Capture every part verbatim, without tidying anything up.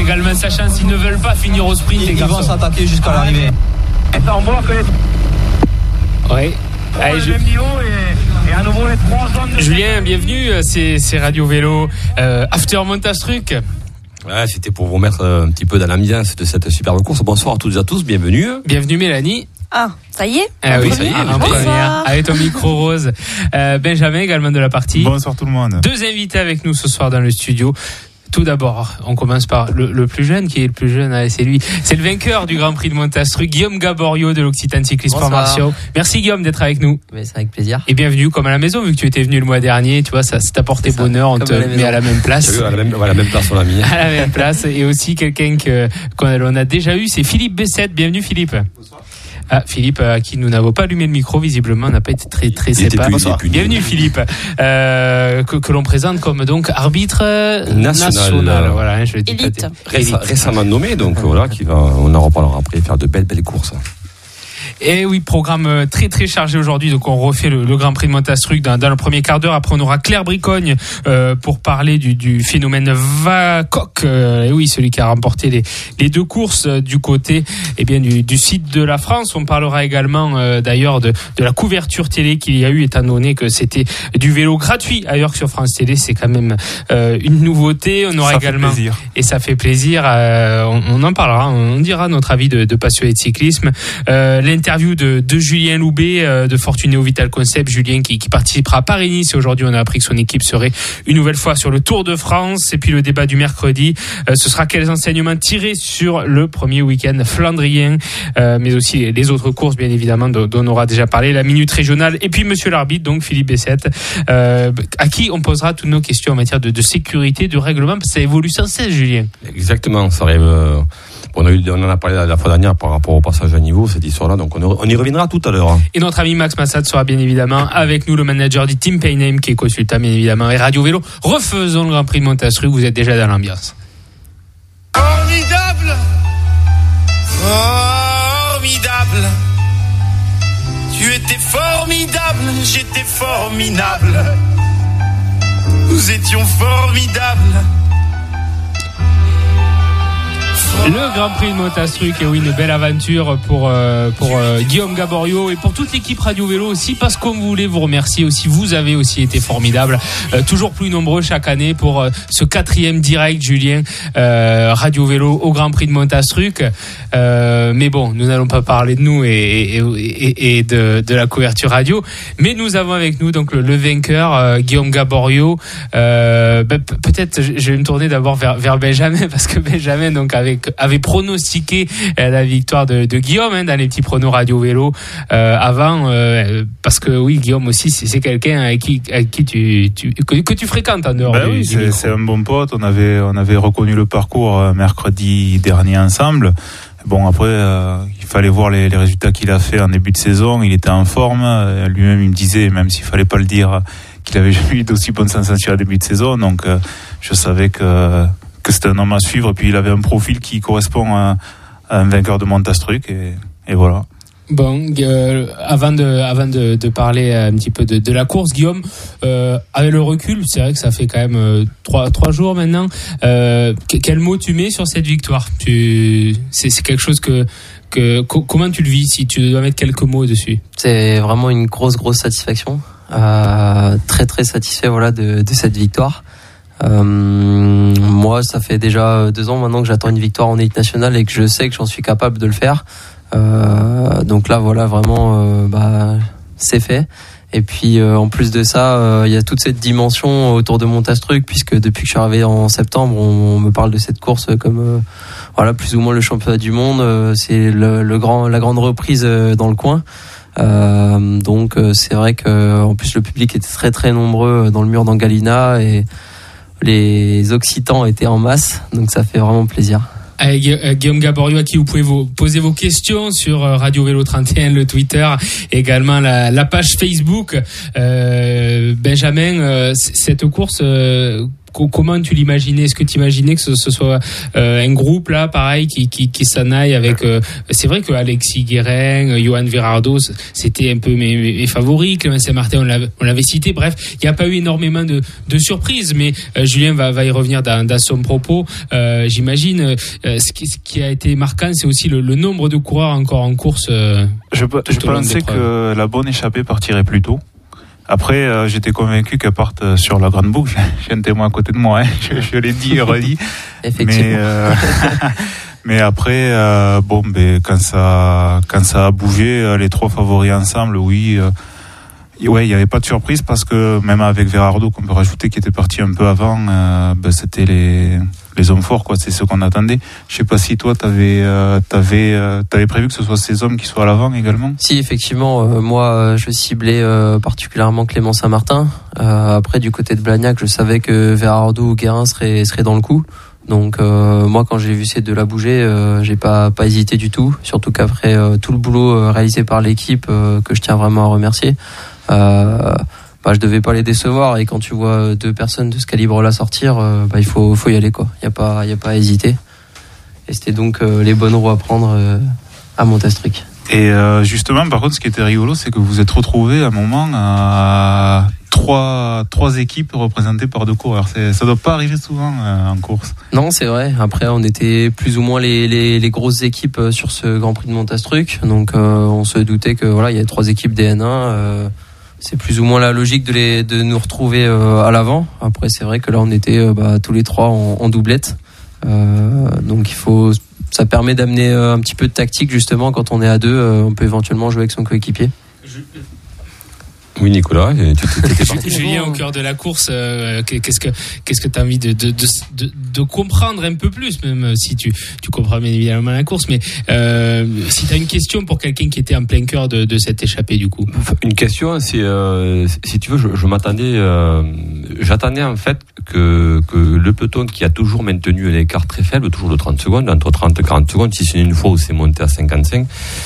également sa chance. Ils ne veulent pas finir au sprint. Ils, ils vont s'attaquer jusqu'à l'arrivée. On voit que les... Oui. Allez, je... et, et à nouveau les trois zones de... Julien, bienvenue. C'est, c'est Radio Vélo euh, After Montastruc. Ouais, c'était pour vous mettre un petit peu dans l'ambiance de cette superbe course. Bonsoir à toutes et à tous, bienvenue. Bienvenue Mélanie. Ah, ça y est. Ah oui, ça y est. En première, avec ton micro rose. Euh, Benjamin également de la partie. Bonsoir tout le monde. Deux invités avec nous ce soir dans le studio. Tout d'abord, on commence par le, le plus jeune, qui est le plus jeune, allez, c'est lui. C'est le vainqueur du Grand Prix de Montastruc, Guillaume Gaborio de l'Occitane Cyclisme Sport Martiaux. Merci Guillaume d'être avec nous. Mais c'est avec plaisir. Et bienvenue comme à la maison, vu que tu étais venu le mois dernier, tu vois, ça, ça t'a porté bonheur, on te met à la même place. À la même, à la même place, on l'a mis. À la même place. Et aussi quelqu'un que, qu'on a déjà eu, c'est Philippe Bessette. Bienvenue Philippe. Bonsoir. Ah, Philippe, à qui nous n'avons pas allumé le micro, visiblement, n'a pas été très très sympa. Bienvenue Philippe, euh, que, que l'on présente comme donc arbitre national. national voilà, hein, je le dis Élite. Récem, récemment nommé, donc voilà, qui va, on en reparlera après, faire de belles belles courses. Et oui, programme très très chargé aujourd'hui. Donc on refait le, le Grand Prix de Montastruc dans, dans le premier quart d'heure. Après on aura Claire Bricogne euh, pour parler du, du phénomène Vacoq. Euh, et oui, celui qui a remporté les, les deux courses euh, du côté eh bien du, du site de la France. On parlera également euh, d'ailleurs de, de la couverture télé qu'il y a eu, étant donné que c'était du vélo gratuit ailleurs que sur France Télé. C'est quand même euh, une nouveauté. On aura ça également fait plaisir. Et ça fait plaisir. Euh, on, on en parlera. On dira notre avis de, de passionné de cyclisme. Euh, L'interview de, de Julien Loubet euh, de Fortunéo Vital Concept. Julien qui, qui participera à Paris-Nice. Et aujourd'hui, on a appris que son équipe serait une nouvelle fois sur le Tour de France. Et puis le débat du mercredi, euh, ce sera quels enseignements tirés sur le premier week-end flandrien, euh, mais aussi les autres courses, bien évidemment, dont on aura déjà parlé. La minute régionale. Et puis monsieur l'arbitre, donc Philippe Bessette, euh, à qui on posera toutes nos questions en matière de, de sécurité, de règlement, parce que ça évolue sans cesse, Julien. Exactement, ça arrive... Euh... On, a eu, on en a parlé la fois dernière par rapport au passage à niveau, cette histoire-là, donc on, on y reviendra tout à l'heure. Et notre ami Max Massad sera bien évidemment avec nous, le manager du Team Payname qui est consultant bien évidemment et Radio Vélo. Refaisons le Grand Prix de Montastruc, vous êtes déjà dans l'ambiance. Formidable, formidable, tu étais formidable, j'étais formidable, nous étions formidables. Le Grand Prix de Montastruc, et oui, une belle aventure pour, euh, pour euh, Guillaume Gaborio et pour toute l'équipe Radio Vélo aussi, parce qu'on voulait vous remercier aussi. Vous avez aussi été formidables, euh, toujours plus nombreux chaque année pour euh, ce quatrième direct, Julien, euh, Radio Vélo au Grand Prix de Montastruc. Euh, mais bon, nous n'allons pas parler de nous et, et, et, et de, de la couverture radio, mais nous avons avec nous donc le, le vainqueur, euh, Guillaume Gaborio. Euh, ben, peut-être, je vais me tourner d'abord vers, vers Benjamin, parce que Benjamin, donc, avec avait pronostiqué euh, la victoire de, de Guillaume hein, dans les petits pronos Radio Vélo euh, avant, euh, parce que oui, Guillaume aussi c'est, c'est quelqu'un avec qui, avec qui tu, tu, que, que tu fréquentes en dehors ben du, oui, du c'est, micro. C'est un bon pote, on avait, on avait reconnu le parcours euh, mercredi dernier ensemble. Bon, après, euh, il fallait voir les, les résultats qu'il a fait en début de saison. Il était en forme. Euh, lui-même, il me disait, même s'il fallait pas le dire, qu'il avait jamais eu d'aussi bonnes sensations en début de saison. Donc, euh, je savais que que c'était un homme à suivre. Puis, il avait un profil qui correspond à, à un vainqueur de Montastruc. Et, et voilà. Bon, euh, avant de avant de, de parler un petit peu de, de la course, Guillaume, euh, avec le recul, c'est vrai que ça fait quand même euh, trois trois jours maintenant. Euh, quel mot tu mets sur cette victoire ? Tu c'est, c'est quelque chose que que co- comment tu le vis si tu dois mettre quelques mots dessus ? C'est vraiment une grosse grosse satisfaction. Euh, très très satisfait voilà de de cette victoire. Euh, moi, ça fait déjà deux ans maintenant que j'attends une victoire en élite nationale et que je sais que j'en suis capable de le faire. Euh, donc là, voilà, vraiment, euh, bah, c'est fait. Et puis, euh, en plus de ça, il euh, y a toute cette dimension autour de Montastruc, puisque depuis que je suis arrivé en septembre, on, on me parle de cette course comme, euh, voilà, plus ou moins le championnat du monde. Euh, c'est le, le grand, la grande reprise euh, dans le coin. Euh, donc, euh, c'est vrai que, en plus, le public était très très nombreux dans le mur d'Angalina et les Occitans étaient en masse, donc ça fait vraiment plaisir. Avec Guillaume Gaborio, à qui vous pouvez vous poser vos questions sur Radio Vélo trente et un, le Twitter, également la, la page Facebook. Euh, Benjamin, euh, cette course, euh, comment tu l'imaginais? Est-ce que tu imaginais que ce, ce soit euh, un groupe là, pareil, qui qui, qui s'en aille avec? Euh, c'est vrai que Alexis Guérin, Johan Verardo, c'était un peu mes, mes favoris. Clément Saint-Martin, on l'avait, on l'avait cité. Bref, il n'y a pas eu énormément de, de surprises, mais euh, Julien va, va y revenir dans, dans son propos. Euh, j'imagine. Euh, ce, qui, ce qui a été marquant, c'est aussi le, le nombre de coureurs encore en course. Euh, je je pensais que la bonne échappée partirait plus tôt. Après, euh, j'étais convaincu qu'elle parte sur la grande boucle. J'ai un témoin à côté de moi, hein. je, je l'ai dit et redit. Effectivement. Mais, euh, mais après, euh, bon, ben, quand ça, quand ça a bougé, les trois favoris ensemble, oui, euh, ouais, il n'y avait pas de surprise parce que même avec Verardo, qu'on peut rajouter, qui était parti un peu avant, euh, ben, c'était les, les hommes forts, quoi. C'est ce qu'on attendait. Je sais pas si toi, t'avais, euh, t'avais, euh, t'avais prévu que ce soit ces hommes qui soient à l'avant également. Si, effectivement, euh, moi, euh, je ciblais euh, particulièrement Clément Saint-Martin. Euh, après, du côté de Blagnac, je savais que Verardo ou Guérin seraient, seraient dans le coup. Donc euh, moi, quand j'ai vu ces deux-là bouger, euh, j'ai pas pas hésité du tout. Surtout qu'après euh, tout le boulot euh, réalisé par l'équipe, euh, que je tiens vraiment à remercier. Euh, bah, je devais pas les décevoir, et quand tu vois deux personnes de ce calibre-là sortir, euh, bah, il faut, faut y aller, quoi. Il y a pas, il y a pas à hésiter. Et c'était donc euh, les bonnes roues à prendre euh, à Montastruc. Et euh, justement, par contre, ce qui était rigolo, c'est que vous vous êtes retrouvés à un moment à trois, trois équipes représentées par deux coureurs. C'est, ça doit pas arriver souvent euh, en course. Non, c'est vrai. Après, on était plus ou moins les, les, les grosses équipes sur ce Grand Prix de Montastruc. Donc, euh, on se doutait que voilà, il y avait trois équipes des N un. Euh, c'est plus ou moins la logique de, les, de nous retrouver euh, à l'avant. Après, c'est vrai que là, on était euh, bah, tous les trois en, en doublette. Euh, donc, il faut, ça permet d'amener euh, un petit peu de tactique, justement. Quand on est à deux, euh, on peut éventuellement jouer avec son coéquipier. Je... Oui, Nicolas, tu étais parti. Julien, au cœur de la course, euh, qu'est-ce que qu'est-ce que tu as envie de de, de de de comprendre un peu plus, même si tu tu comprends bien évidemment la course, mais euh, si tu as une question pour quelqu'un qui était en plein cœur de de cette échappée, du coup. Une question, c'est euh, si tu veux, je, je m'attendais, euh, j'attendais en fait que que le peloton qui a toujours maintenu un écart très faible, toujours de trente secondes, entre trente et quarante secondes, si c'est une fois où c'est monté à cinquante-cinq.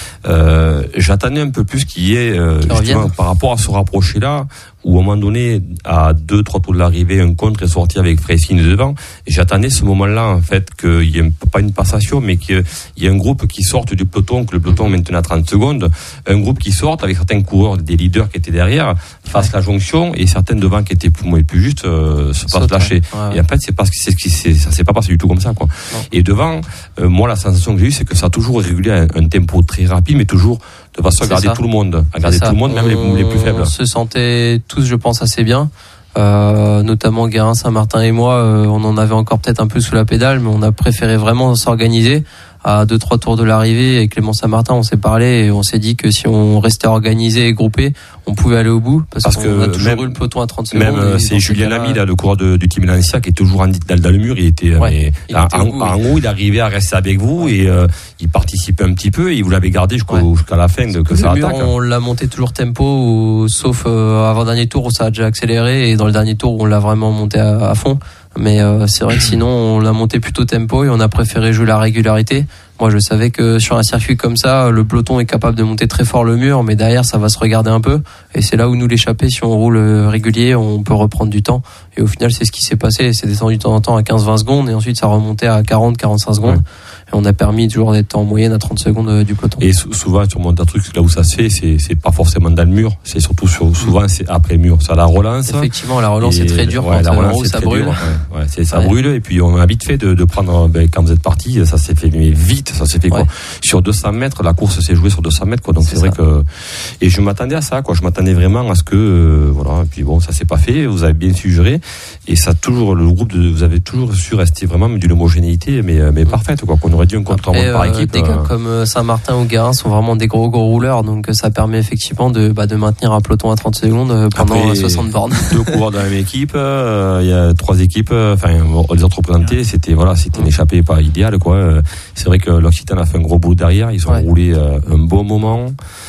Euh, j'attendais un peu plus qu'il y ait euh, justement, par rapport à ce rapproché là, où à un moment donné, à deux trois tours de l'arrivée, un contre est sorti avec Freising devant, et j'attendais ce moment là en fait qu'il y ait pas une passation, mais qu'il y ait un groupe qui sorte du peloton, que le peloton maintenant à trente secondes, un groupe qui sorte avec certains coureurs, des leaders qui étaient derrière, fasse la jonction, et certains devant qui étaient plus, plus juste euh, se passent lâcher. Ouais, ouais. Et en fait, c'est parce que c'est ce qui c'est, ça s'est pas passé du tout comme ça, quoi. Non. Et devant, euh, moi la sensation que j'ai eue, c'est que ça a toujours régulé un, un tempo très rapide, mais toujours de façon à garder tout le monde, à garder tout le monde, même on, les, les plus faibles. On se sentait tous, je pense, assez bien. Euh, notamment Guérin, Saint-Martin et moi, euh, on en avait encore peut-être un peu sous la pédale, mais on a préféré vraiment s'organiser. À deux trois tours de l'arrivée, avec Clément Saint-Martin, on s'est parlé et on s'est dit que si on restait organisé et groupé, on pouvait aller au bout, parce, parce qu'on que a toujours même, eu le peloton à trente secondes. Même c'est Julien Lamy, là, le coureur de, du team Lancia, qui est toujours en, dans, dans le mur. Il était, ouais, mais, il en, était en, en haut, il arrivait à rester avec vous, ouais. et euh, il participait un petit peu et vous l'avez gardé jusqu'au, ouais. jusqu'à la fin de, que ça attaque. On l'a monté toujours tempo, ou, sauf euh, avant dernier tour où ça a déjà accéléré, et dans le dernier tour où on l'a vraiment monté à, à fond. Mais euh, c'est vrai que sinon on l'a monté plutôt tempo et on a préféré jouer la régularité. Moi je savais que sur un circuit comme ça, le peloton est capable de monter très fort le mur, mais derrière ça va se regarder un peu, et c'est là où nous l'échapper, si on roule régulier, on peut reprendre du temps, et au final c'est ce qui s'est passé. C'est descendu de temps en temps à quinze vingt secondes, et ensuite ça remontait à quarante quarante-cinq secondes. Ouais. Et on a permis toujours d'être en moyenne à trente secondes du peloton. Et souvent sur Montastruc, là où ça se fait, c'est, c'est pas forcément dans le mur, c'est surtout sur, souvent c'est après le mur, ça la relance. Effectivement, la relance est très dure, ouais, quand la relance, haut, ça brûle. Dur, ouais, ouais, c'est, ça ouais. brûle, et puis on a vite fait de, de prendre, ben, quand vous êtes parti, ça s'est fait mais vite, ça s'est fait ouais. quoi. Sur deux cents mètres, la course s'est jouée sur deux cents mètres, quoi. Donc c'est, c'est vrai que, et je m'attendais à ça, quoi. Je m'attendais vraiment à ce que, euh, voilà. Et puis bon, ça s'est pas fait. Vous avez bien su gérer, et ça toujours le groupe, de, vous avez toujours su rester vraiment d'une homogénéité, mais mais mmh. parfaite, quoi. Qu'on aurait dû un contre euh, par équipe. Des gars euh... comme Saint-Martin ou Guérin sont vraiment des gros gros rouleurs, donc ça permet effectivement de bah, de maintenir un peloton à trente secondes pendant Après, soixante bornes. Deux coureurs dans la même équipe, il euh, y a trois équipes, enfin euh, les autres représentés, c'était voilà, c'était une échappée pas idéale, quoi. C'est vrai que l'Occitane a fait un gros boulot derrière, ils ont ouais. roulé euh, un bon moment.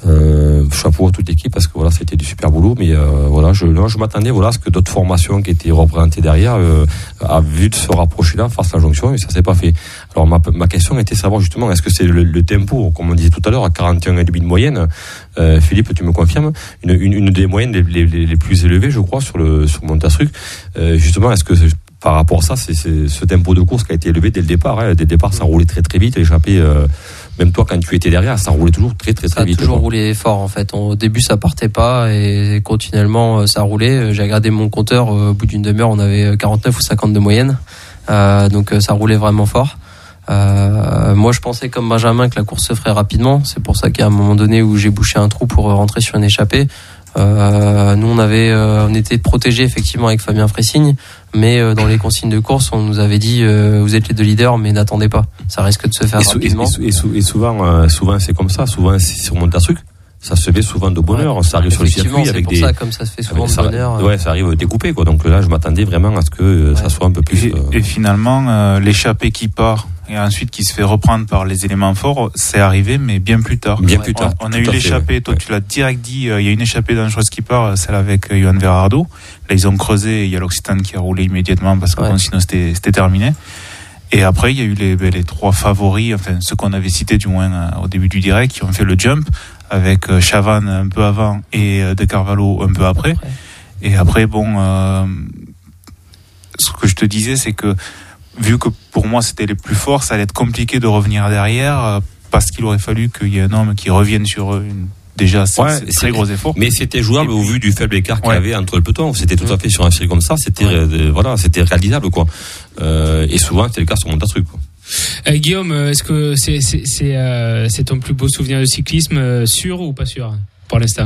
Euh, chapeau à toute l'équipe parce que voilà, c'était du super boulot. Mais euh, voilà, je, non, je m'attendais voilà, à ce que d'autres formations qui étaient représentées derrière euh, a vu de se rapprocher là face à la jonction et ça s'est pas fait. Alors ma, ma question était de savoir justement est-ce que c'est le, le tempo, comme on disait tout à l'heure, à quarante et un virgule cinq de moyenne. Euh, Philippe, tu me confirmes une, une, une des moyennes les, les, les plus élevées, je crois, sur le sur Montastruc. Euh, justement, est-ce que par rapport à ça, c'est, c'est ce tempo de course qui a été élevé dès le départ. Hein. Dès le départ, ça roulait très très vite, l'échappée. Euh, Même toi, quand tu étais derrière, ça roulait toujours très très très ça vite. Ça a toujours quoi. roulé fort en fait. Au début, ça partait pas et continuellement, ça roulait. J'ai regardé mon compteur. Au bout d'une demi-heure, on avait quarante-neuf ou cinquante de moyenne. Euh, donc ça roulait vraiment fort. Euh, moi, je pensais comme Benjamin que la course se ferait rapidement. C'est pour ça qu'à un moment donné où j'ai bouché un trou pour rentrer sur une échappée. Euh, nous on avait euh, on était protégés effectivement avec Fabien Fressigne, mais euh, dans les consignes de course on nous avait dit euh, vous êtes les deux leaders mais n'attendez pas, ça risque de se faire et sou- rapidement et, sou- et, sou- et souvent euh, souvent c'est comme ça, souvent c'est sur Montastruc ça se fait souvent de bonne heure, ouais, ça arrive sur le circuit avec pour des ça, comme ça se fait souvent ça, de bonne heure ouais ça arrive découpé quoi, donc là je m'attendais vraiment à ce que euh, ouais. ça soit un peu plus et, euh... et finalement euh, l'échappée qui part et ensuite qui se fait reprendre par les éléments forts, c'est arrivé mais bien plus tard. Bien ouais. plus tard. On, on a eu l'échappée, toi ouais. tu l'as direct dit, il euh, y a une échappée dangereuse qui part, celle avec euh, Johan Verardo. Là ils ont creusé, il y a l'Occitane qui a roulé immédiatement parce que ouais. bon, sinon c'était, c'était terminé. Et après il y a eu les, les trois favoris, enfin ceux qu'on avait cités du moins euh, au début du direct, qui ont fait le jump avec euh, Chavannes un peu avant et euh, De Carvalho un peu après. après. Et après bon, euh, ce que je te disais c'est que vu que pour moi c'était les plus forts, ça allait être compliqué de revenir derrière euh, parce qu'il aurait fallu qu'il y ait un homme qui revienne sur une, déjà c'est, ouais, c'est très gros effort. Mais c'était jouable puis, au vu du faible écart qu'il y ouais. avait entre le peloton. C'était tout à fait sur un circuit comme ça, c'était ouais. euh, voilà, c'était réalisable quoi. Euh, et souvent c'était le cas sur Montastruc quoi. Euh, Guillaume, est-ce que c'est c'est c'est, euh, c'est ton plus beau souvenir de cyclisme, euh, sûr ou pas sûr pour l'instant?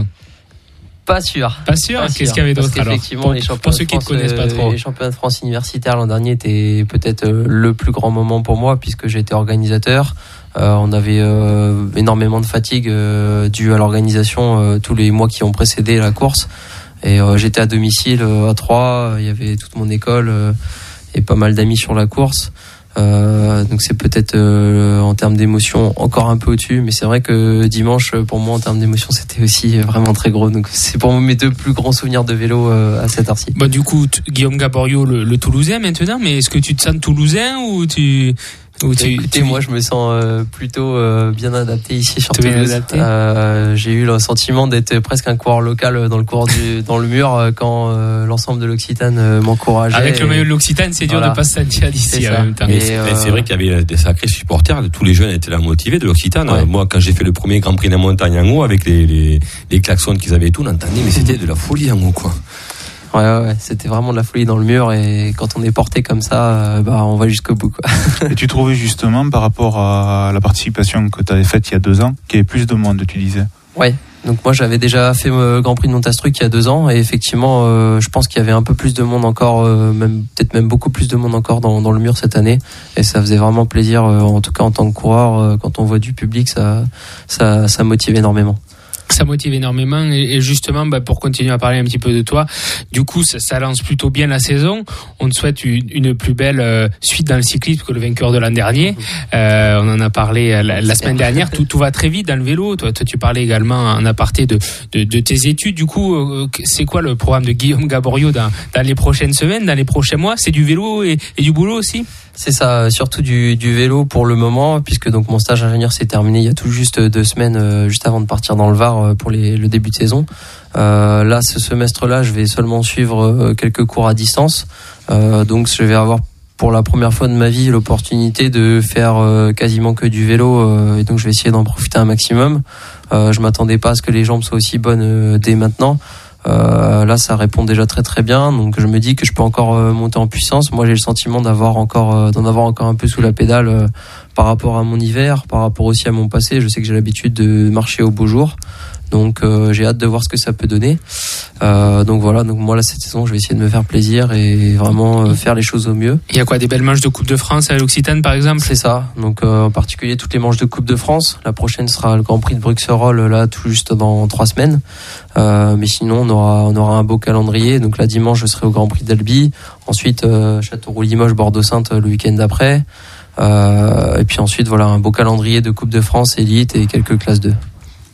Pas sûr. Pas sûr. Pas Qu'est-ce sûr. qu'il y avait d'autre alors pour, les pour ceux qui ne connaissent pas trop. Les championnats de France universitaires l'an dernier étaient peut-être le plus grand moment pour moi puisque j'étais organisateur. Euh, on avait euh, énormément de fatigue euh, due à l'organisation euh, tous les mois qui ont précédé la course. Et euh, j'étais à domicile euh, à Troyes. Il y avait toute mon école euh, et pas mal d'amis sur la course. Euh, donc c'est peut-être euh, en termes d'émotion encore un peu au-dessus, mais c'est vrai que dimanche pour moi en termes d'émotion c'était aussi vraiment très gros, donc c'est pour moi mes deux plus grands souvenirs de vélo euh, à cette heure-ci. Bah, du coup t- Guillaume Gaborio le, le Toulousain maintenant, mais est-ce que tu te sens Toulousain ou tu... Ou tu, Écoutez, tu... moi je me sens euh, plutôt euh, bien adapté ici sur Toulouse. Euh, j'ai eu le sentiment d'être presque un coureur local dans le cours du, dans le mur euh, quand euh, l'ensemble de l'Occitane euh, m'encourageait. Avec le maillot de l'Occitane, c'est dur voilà. de pas se sentir d'ici. C'est, en même temps. Mais c'est, euh... c'est vrai qu'il y avait des sacrés supporters. Tous les jeunes étaient là motivés de l'Occitane. Ouais. Moi, quand j'ai fait le premier Grand Prix de la montagne en haut avec les, les, les klaxons qu'ils avaient et tout, on entendait, mais c'était de la folie en haut quoi. Ouais, ouais, ouais, c'était vraiment de la folie dans le mur et quand on est porté comme ça, euh, bah, on va jusqu'au bout, quoi. Et tu trouvais justement par rapport à la participation que tu avais faite il y a deux ans, qu'il y avait plus de monde, tu disais? Ouais. Donc moi j'avais déjà fait le Grand Prix de Montastruc il y a deux ans et effectivement euh, je pense qu'il y avait un peu plus de monde encore, euh, même peut-être même beaucoup plus de monde encore dans, dans le mur cette année et ça faisait vraiment plaisir, euh, en tout cas en tant que coureur, euh, quand on voit du public ça, ça, ça motive énormément. Ça motive énormément et justement bah, pour continuer à parler un petit peu de toi, du coup ça, ça lance plutôt bien la saison. On te souhaite une, une plus belle euh, suite dans le cyclisme que le vainqueur de l'an dernier. Euh, on en a parlé la, la semaine dernière. Tout, tout va très vite dans le vélo. Toi, toi tu parlais également en aparté de, de, de tes études. Du coup, euh, c'est quoi le programme de Guillaume Gaborio dans, dans les prochaines semaines, dans les prochains mois? C'est du vélo et, et du boulot aussi? C'est ça, surtout du, du vélo pour le moment, puisque donc mon stage ingénieur s'est terminé il y a tout juste deux semaines, euh, juste avant de partir dans le Var pour les, le début de saison. Euh, là, ce semestre-là, je vais seulement suivre euh, quelques cours à distance. Euh, donc, je vais avoir pour la première fois de ma vie l'opportunité de faire euh, quasiment que du vélo, euh, et donc je vais essayer d'en profiter un maximum. Euh, je m'attendais pas à ce que les jambes soient aussi bonnes euh, dès maintenant. Euh, là, ça répond déjà très très bien, donc je me dis que je peux encore euh, monter en puissance. Moi, j'ai le sentiment d'avoir encore, euh, d'en avoir encore un peu sous la pédale euh, par rapport à mon hiver, par rapport aussi à mon passé. Je sais que j'ai l'habitude de marcher au beau jour, donc euh, j'ai hâte de voir ce que ça peut donner. Euh, donc voilà, donc moi là cette saison, je vais essayer de me faire plaisir et vraiment euh, faire les choses au mieux. Il y a quoi, des belles manches de Coupe de France à l'Occitane par exemple? C'est ça. Donc euh, en particulier toutes les manches de Coupe de France. La prochaine sera le Grand Prix de Bruxelles là tout juste dans trois semaines. Euh, mais sinon on aura on aura un beau calendrier. Donc là dimanche je serai au Grand Prix d'Albi. Ensuite euh, Châteauroux-Limoges, Bordeaux-Sainte le week-end d'après. Euh, et puis ensuite voilà un beau calendrier de Coupe de France, élite et quelques classes deux.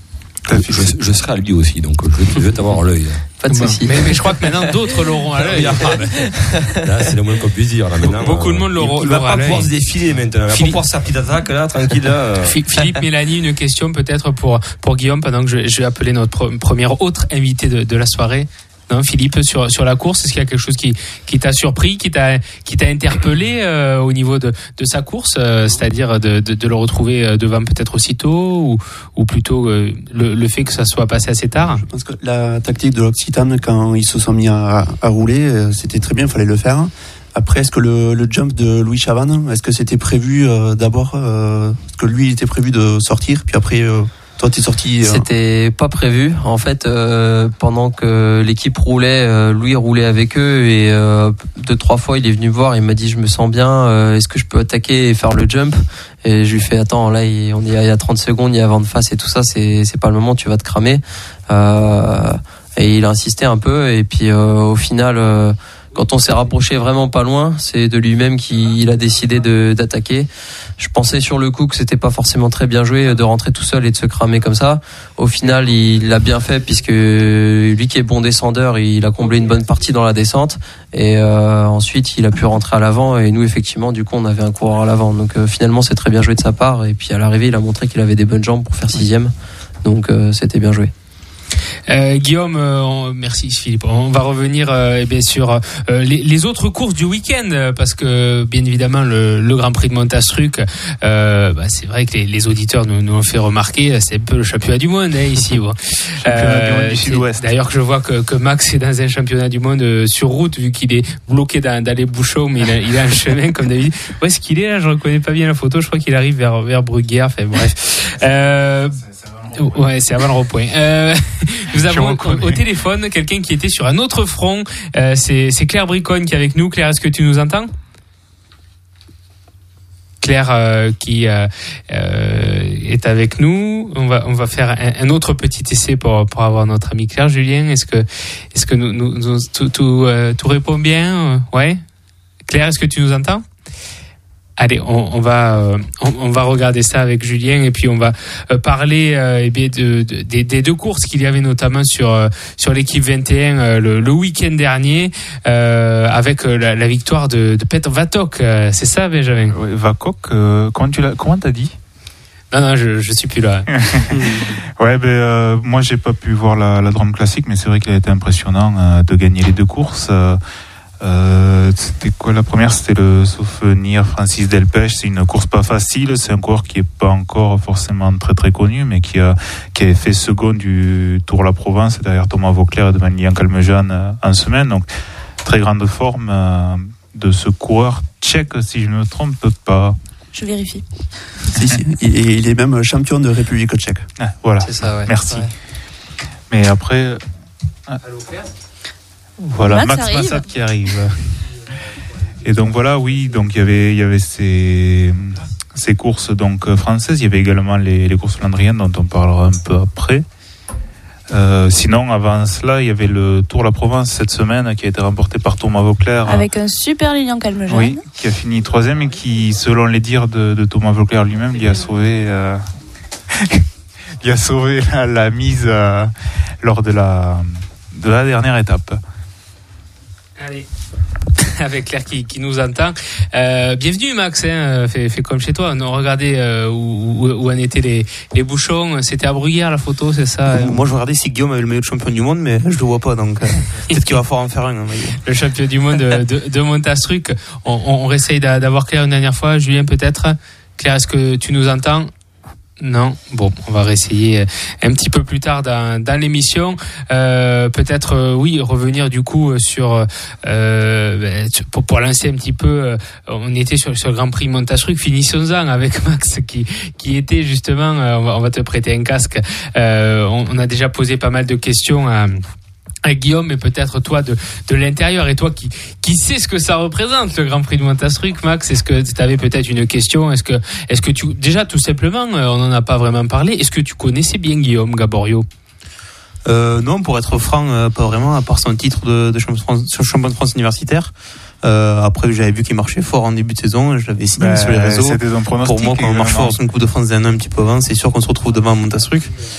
Je, je serai à lui aussi, donc je, je vais t'avoir à l'œil. Pas de souci. Mais, mais je crois que maintenant d'autres l'auront à l'œil. Là, c'est le moins qu'on puisse dire. Là, maintenant, beaucoup de monde l'aura. Il, il va pas pouvoir se défiler maintenant. Il va pouvoir faire petite attaque là, tranquille. Là. Philippe, Mélanie, une question peut-être pour pour Guillaume pendant que je, je vais appeler notre première autre invité de, de la soirée. Non, Philippe, sur sur la course, est-ce qu'il y a quelque chose qui qui t'a surpris, qui t'a qui t'a interpellé euh, au niveau de de sa course, euh, c'est-à-dire de, de de le retrouver devant peut-être aussitôt ou ou plutôt euh, le le fait que ça soit passé assez tard? Je pense que la tactique de l'Occitane quand ils se sont mis à, à rouler, c'était très bien, il fallait le faire. Après, est-ce que le, le jump de Louis Chavannes, est-ce que c'était prévu euh, d'abord, euh, est-ce que lui il était prévu de sortir, puis après euh, toi t'es sorti euh... C'était pas prévu. En fait, euh, pendant que l'équipe roulait, euh, Louis roulait avec eux et euh, deux trois fois il est venu me voir, il m'a dit je me sens bien, euh, est-ce que je peux attaquer et faire le jump? Et je lui fais attends, là il, on est il y a trente secondes, il y a vent de face et tout ça, c'est c'est pas le moment, tu vas te cramer. Euh, et il a insisté un peu et puis euh, au final. Euh, Quand on s'est rapproché vraiment pas loin, c'est de lui-même qu'il a décidé de, d'attaquer. Je pensais sur le coup que c'était pas forcément très bien joué de rentrer tout seul et de se cramer comme ça. Au final, il l'a bien fait puisque lui qui est bon descendeur, il a comblé une bonne partie dans la descente. Et euh, ensuite, il a pu rentrer à l'avant. Et nous, effectivement, du coup, on avait un coureur à l'avant. Donc euh, finalement, c'est très bien joué de sa part. Et puis à l'arrivée, il a montré qu'il avait des bonnes jambes pour faire sixième. Donc euh, c'était bien joué. Euh, Guillaume, euh, on, merci Philippe. On va revenir euh, bien sûr euh, les, les autres courses du week-end parce que bien évidemment le, le Grand Prix de Montastruc, euh, bah, c'est vrai que les, les auditeurs nous, nous ont fait remarquer, c'est un peu le championnat du monde hein, ici. Bon. euh, du Sud-Ouest. D'ailleurs que je vois que, que Max est dans un championnat du monde euh, sur route vu qu'il est bloqué dans, dans les bouchons, mais il a, il a un chemin comme d'habitude. Où est-ce qu'il est là? Je reconnais pas bien la photo. Je crois qu'il arrive vers vers Bruguière. Enfin bref. Euh, Ouais, c'est avant le rond-point. Euh, nous avons au, au téléphone quelqu'un qui était sur un autre front. Euh, c'est, c'est Claire Briconne qui est avec nous. Claire, est-ce que tu nous entends? Claire euh, qui euh, euh, est avec nous. On va on va faire un, un autre petit essai pour pour avoir notre ami Claire. Julien, est-ce que est-ce que nous, nous, nous tout tout, euh, tout répond bien? Ouais. Claire, est-ce que tu nous entends? Allez, on, on va euh, on, on va regarder ça avec Julien et puis on va euh, parler euh, eh bien de, de, de, des deux courses qu'il y avait notamment sur euh, sur l'équipe vingt et un euh, le, le week-end dernier euh, avec euh, la, la victoire de, de Petr Vatok. Euh, c'est ça, Benjamin? Oui, Vatok. Euh, comment tu l'as comment t'as dit? Non non, je je suis plus là. Ouais, ben euh, moi j'ai pas pu voir la, la Drôme Classique, mais c'est vrai qu'il a été impressionnant euh, de gagner les deux courses. Euh, Euh, c'était quoi la première? C'était le Souvenir Francis Delpech. C'est une course pas facile. C'est un coureur qui est pas encore forcément très très connu, mais qui a qui avait fait second du Tour La Provence derrière Thomas Vauclair et devant Lian Calmejane euh, en semaine. Donc très grande forme euh, de ce coureur tchèque, si je ne me trompe pas. Je vérifie. Si, si. Il, est, il est même champion de République tchèque. Ah, voilà. C'est ça, ouais. Merci. Ouais. Mais après. Ah. Allô, Claire? Voilà, Max Max arrive. Massat qui arrive. Et donc voilà, oui, donc il y avait, il y avait ces, ces courses donc françaises. Il y avait également les, les courses flandriennes dont on parlera un peu après. Euh, sinon, avant cela, il y avait le Tour La Provence cette semaine qui a été remporté par Thomas Vauclair. Avec un super Lilian Calmejane. Oui, qui a fini troisième et qui, selon les dires de, de Thomas Vauclair lui-même, lui a sauvé, euh, lui a sauvé la, la mise euh, lors de la, de la dernière étape. Allez, avec Claire qui, qui nous entend. Euh, bienvenue Max, hein, fais, fais comme chez toi. On regardait euh, où, où, où en étaient les, les bouchons. C'était à Bruguière la photo, c'est ça? Moi je regardais si Guillaume avait le maillot de champion du monde, mais je le vois pas, donc euh, peut-être qu'il va falloir en faire un. Hein, le champion du monde de, de, de Montastruc. On, on, on essaye d'avoir Claire une dernière fois. Julien peut-être. Claire, est-ce que tu nous entends? Non, bon, on va réessayer un petit peu plus tard dans, dans l'émission. Euh, peut-être, euh, oui, revenir du coup sur euh, pour, pour lancer un petit peu. Euh, on était sur, sur le Grand Prix Montastruc. Finissons-en avec Max qui qui était justement. Euh, on va on va te prêter un casque. Euh, on, on a déjà posé pas mal de questions à. à Guillaume, mais peut-être toi de, de l'intérieur, et toi qui, qui sais ce que ça représente le Grand Prix de Montastruc, Max. Est-ce que tu avais peut-être une question? Est-ce que, est-ce que tu, déjà tout simplement, on n'en a pas vraiment parlé, est-ce que tu connaissais bien Guillaume Gaboriau? Euh, non, pour être franc, euh, pas vraiment, à part son titre de, de champion de France, champion de France universitaire. Euh, après, j'avais vu qu'il marchait fort en début de saison, je l'avais signé bah, sur les réseaux. C'était un pronostic. Pour moi, quand on marche fort sur une Coupe de France d'un an un petit peu avant, c'est sûr qu'on se retrouve devant Montastruc.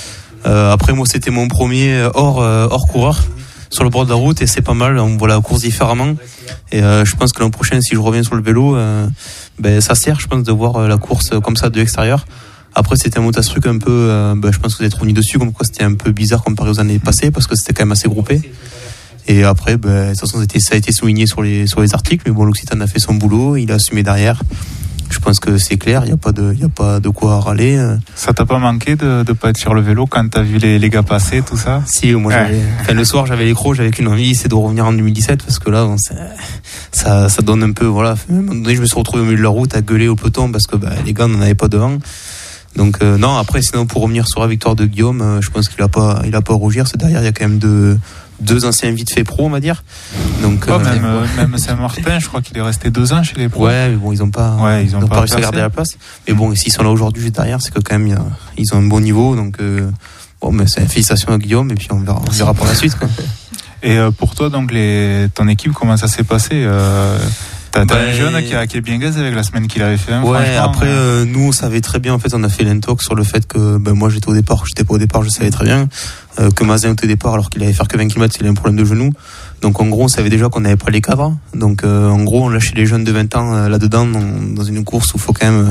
Euh, après moi c'était mon premier hors euh, hors coureur sur le bord de la route et c'est pas mal. On voit la course différemment et euh, je pense que l'an prochain si je reviens sur le vélo, euh, ben ça sert je pense de voir la course comme ça de l'extérieur. Après c'était un Montastruc un peu, euh, ben, je pense que vous êtes revenu dessus comme quoi c'était un peu bizarre comparé aux années passées parce que c'était quand même assez groupé. Et après, ben, de toute façon, ça a été souligné sur les, sur les articles, mais bon, l'Occitane a fait son boulot, il a assumé derrière. Je pense que c'est clair, il n'y a pas de, il y a pas de quoi râler. Ça t'a pas manqué de, de pas être sur le vélo quand t'as vu les, les gars passer, tout ça? Si, moi, ouais. j'avais, enfin, le soir, j'avais les crocs, j'avais qu'une envie, c'est de revenir en deux mille dix-sept, parce que là, bon, ça, ça donne un peu, voilà. À un moment donné, je me suis retrouvé au milieu de la route à gueuler au peloton parce que, ben, les gars n'en avaient pas devant. Donc, euh, non, après, sinon, pour revenir sur la victoire de Guillaume, euh, je pense qu'il a pas, il a pas à rougir, c'est derrière, il y a quand même deux, deux anciens vite fait pro, on va dire. Donc, oh, euh, même, euh, même Saint-Martin, je crois qu'il est resté deux ans chez les pros. Ouais, mais bon, ils ont pas, ouais, ils ont, ils ont pas, pas réussi à garder la place. Mais bon, s'ils sont là aujourd'hui juste derrière, c'est que quand même, ils ont un bon niveau. Donc, euh, bon, mais c'est félicitations à Guillaume, et puis on verra, on verra pour la suite, quoi. Et euh, pour toi, donc, les, ton équipe, comment ça s'est passé? euh... T'as ben, un jeune qui, a, qui est bien gazé avec la semaine qu'il avait fait. Hein, ouais, après, euh, nous, on savait très bien, en fait, on a fait l'intox sur le fait que, ben, moi, j'étais au départ, j'étais pas au départ, je savais très bien, euh, que Mazin était au départ, alors qu'il allait faire que vingt kilomètres, il avait un problème de genou. Donc, en gros, on savait déjà qu'on n'avait pas les cadres. Donc, euh, en gros, on lâchait les jeunes de vingt ans, euh, là-dedans, dans, dans une course où il faut quand même, euh,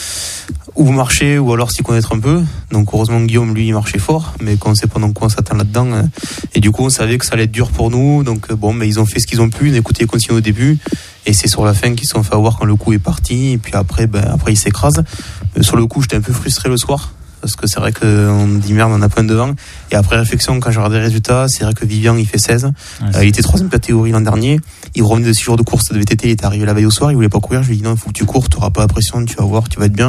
ou marcher, ou alors s'y connaître un peu. Donc, heureusement, Guillaume, lui, il marchait fort, mais quand on sait pas dans quoi on s'attend là-dedans, euh, et du coup, on savait que ça allait être dur pour nous. Donc, euh, bon, mais ils ont fait ce qu'ils ont pu, on a écouté les consignes au début. Et c'est sur la fin qu'ils se sont fait avoir quand le coup est parti. Et puis après, ben, après ils s'écrasent. Euh, sur le coup, j'étais un peu frustré le soir. Parce que c'est vrai qu'on dit merde, on a plein devant. Et après réflexion, quand j'ai regardé les résultats, c'est vrai que Vivian, il fait seize. Ouais, euh, il était troisième catégorie l'an dernier. Il revenait de six jours de course de V T T. Il est arrivé la veille au soir. Il voulait pas courir. Je lui ai dit non, il faut que tu cours. Tu n'auras pas la pression. Tu vas voir, tu vas être bien.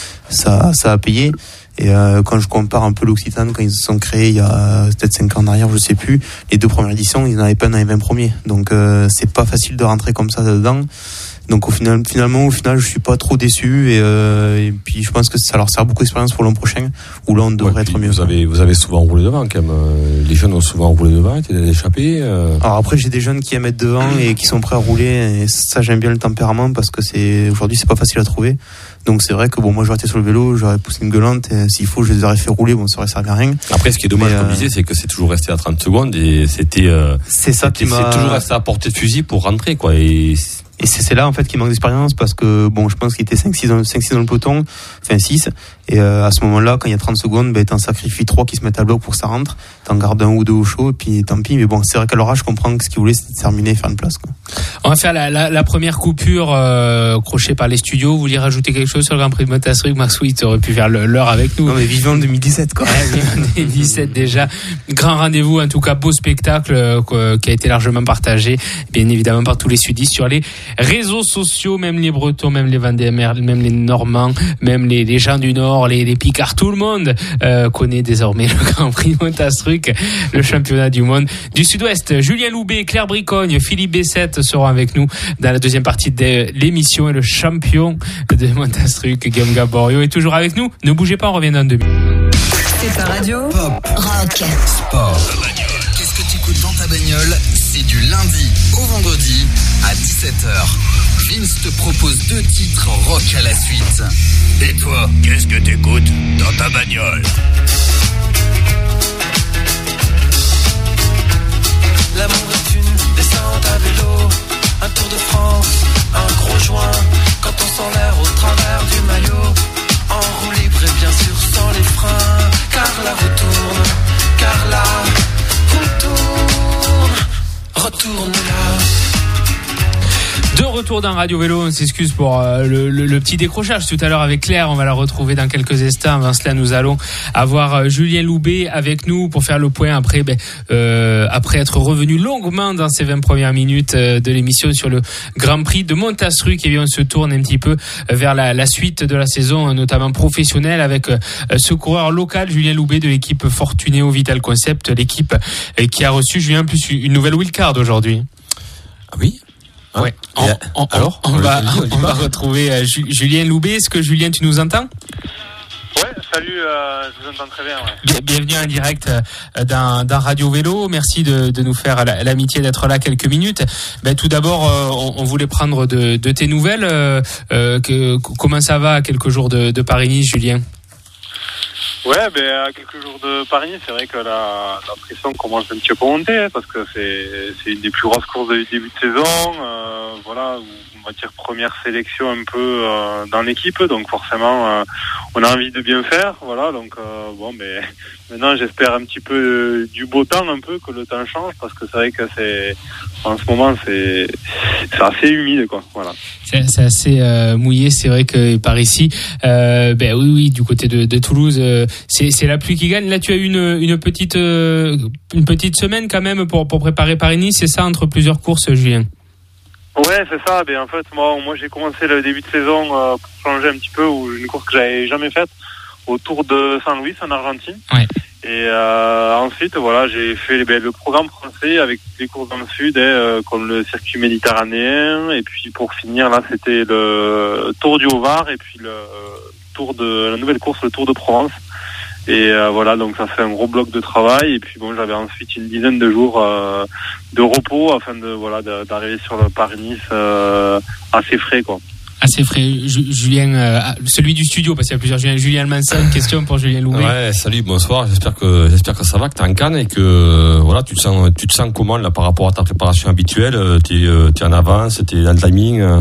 Ça, ça a payé. Et euh, quand je compare un peu l'Occitane, quand ils se sont créés il y a peut-être cinq ans en arrière, je sais plus, les deux premières éditions, ils n'en avaient pas dans les vingt premiers. Donc euh, c'est pas facile de rentrer comme ça dedans. Donc au final, finalement, au final, je suis pas trop déçu et, euh, et puis je pense que ça leur sert beaucoup d'expérience pour l'an prochain où là on devrait ouais, être mieux. Vous avez, vous avez souvent roulé devant quand même. Les jeunes ont souvent roulé devant, étaient échappés. Euh... Alors après, j'ai des jeunes qui aiment être devant et qui sont prêts à rouler. Et ça, j'aime bien le tempérament parce que c'est aujourd'hui, c'est pas facile à trouver. Donc c'est vrai que bon, moi j'aurais été sur le vélo, j'aurais poussé une gueulante et s'il faut, je les aurais fait rouler, bon, ça aurait servi à rien. Après, ce qui est dommage, mais, comme euh... je disais, c'est que c'est toujours resté à trente secondes et c'était. Euh, c'est ça qui m'a. C'est toujours resté à portée de fusil pour rentrer, quoi. Et Et c'est, c'est là en fait qu'il manque d'expérience parce que bon, je pense qu'il était cinq six dans, cinq six dans le peloton, enfin six, et euh, à ce moment-là, quand il y a trente secondes, ben, t'en sacrifies trois qui se mettent à bloc pour que ça rentre, t'en gardes un ou deux au chaud, et puis tant pis, mais bon, c'est vrai qu'à leur âge, je comprends que ce qu'ils voulaient, c'était de terminer et faire une place, quoi. On va faire la, la, la première coupure euh, crochée par les studios. Vous vouliez rajouter quelque chose sur le Grand Prix de Montastruc? Maxou, il aurait pu faire le, l'heure avec nous. Non mais vivant deux mille dix-sept, quoi. Ouais, vivant deux mille dix-sept déjà. Grand rendez-vous, en tout cas beau spectacle euh, qui a été largement partagé, bien évidemment par tous les sudistes sur les réseaux sociaux, même les Bretons, même les Vendéens, même les Normands, même les, les gens du Nord, les, les Picards, tout le monde euh, connaît désormais le Grand Prix de Montastruc, le championnat du monde du Sud-Ouest. Julien Loubet, Claire Bricogne, Philippe Bessette seront avec nous dans la deuxième partie de l'émission et le champion de Montastruc, Guillaume Gaborio, est toujours avec nous. Ne bougez pas, on revient dans deux minutes. C'est ta radio. Pop, rock, sport. Qu'est-ce que tu écoutes dans ta bagnole? C'est du lundi au vendredi à dix-sept heures. Vince te propose deux titres rock à la suite. Et toi, qu'est-ce que t'écoutes dans ta bagnole? L'amour est une descente à vélo, un tour de France, un gros joint, quand on sent l'air au travers du maillot, en roue libre et bien sûr sans les freins, car la roue tourne, car la roue tourne, retourne là. De retour dans Radio Vélo, on s'excuse pour euh, le, le, le petit décrochage tout à l'heure avec Claire, on va la retrouver dans quelques instants. Avant cela, nous allons avoir euh, Julien Loubet avec nous pour faire le point après, ben, euh, après être revenu longuement dans ces vingt premières minutes euh, de l'émission sur le Grand Prix de Montastruc. Et bien, on se tourne un petit peu vers la, la suite de la saison, notamment professionnelle, avec euh, ce coureur local, Julien Loubet de l'équipe Fortunéo Vital Concept, l'équipe euh, qui a reçu, Julien, en plus une nouvelle wildcard aujourd'hui. Ah oui. Hein ouais. On, on, Alors, on, on va, on va retrouver euh, Julien Loubet. Est-ce que Julien, tu nous entends? Ouais, salut, euh, je vous entends très bien. Ouais. Bienvenue en direct euh, dans, dans Radio Vélo. Merci de, de nous faire l'amitié d'être là quelques minutes. Ben, tout d'abord, euh, on, on voulait prendre de, de tes nouvelles. Euh, euh, que, comment ça va à quelques jours de, de Paris-Nice, Julien? Ouais, ben à quelques jours de Paris, c'est vrai que la, la pression commence un petit peu à monter, hein, parce que c'est, c'est une des plus grosses courses du début de saison, euh, voilà, où, on va dire première sélection un peu euh, dans l'équipe, donc forcément euh, on a envie de bien faire, voilà, donc euh, bon, mais maintenant j'espère un petit peu euh, du beau temps, un peu que le temps change, parce que c'est vrai que c'est en ce moment c'est c'est assez humide, quoi, voilà. C'est, c'est assez euh, mouillé, c'est vrai que par ici, euh, ben oui, oui, du côté de, de Toulouse, euh, c'est, c'est la pluie qui gagne. Là, tu as eu une, une petite, euh, une petite semaine quand même pour pour préparer Paris-Nice, c'est ça, entre plusieurs courses, Julien? Ouais, c'est ça. Ben en fait, moi, moi, j'ai commencé le début de saison euh, pour changer un petit peu, où une course que j'avais jamais faite, au Tour de San Luis en Argentine. Ouais. Et euh, ensuite, voilà, j'ai fait ben, le programme français avec les courses dans le sud, hein, euh, comme le circuit méditerranéen. Et puis pour finir, là, c'était le Tour du Haut-Var et puis le Tour de la nouvelle course, le Tour de Provence. Et euh, voilà, donc ça fait un gros bloc de travail. Et puis bon, j'avais ensuite une dizaine de jours euh, de repos afin de voilà de, d'arriver sur le Paris-Nice euh, assez frais, quoi. Assez frais. Ju- Julien, euh, celui du studio, parce qu'il y a plusieurs Julien. Julien Manson, une question pour Julien Loubet. Ouais, salut, bonsoir. J'espère que j'espère que ça va, que t'es en canne et que voilà, tu te sens tu te sens comment là par rapport à ta préparation habituelle. T'es euh, t'es en avance, t'es dans le timing. Euh...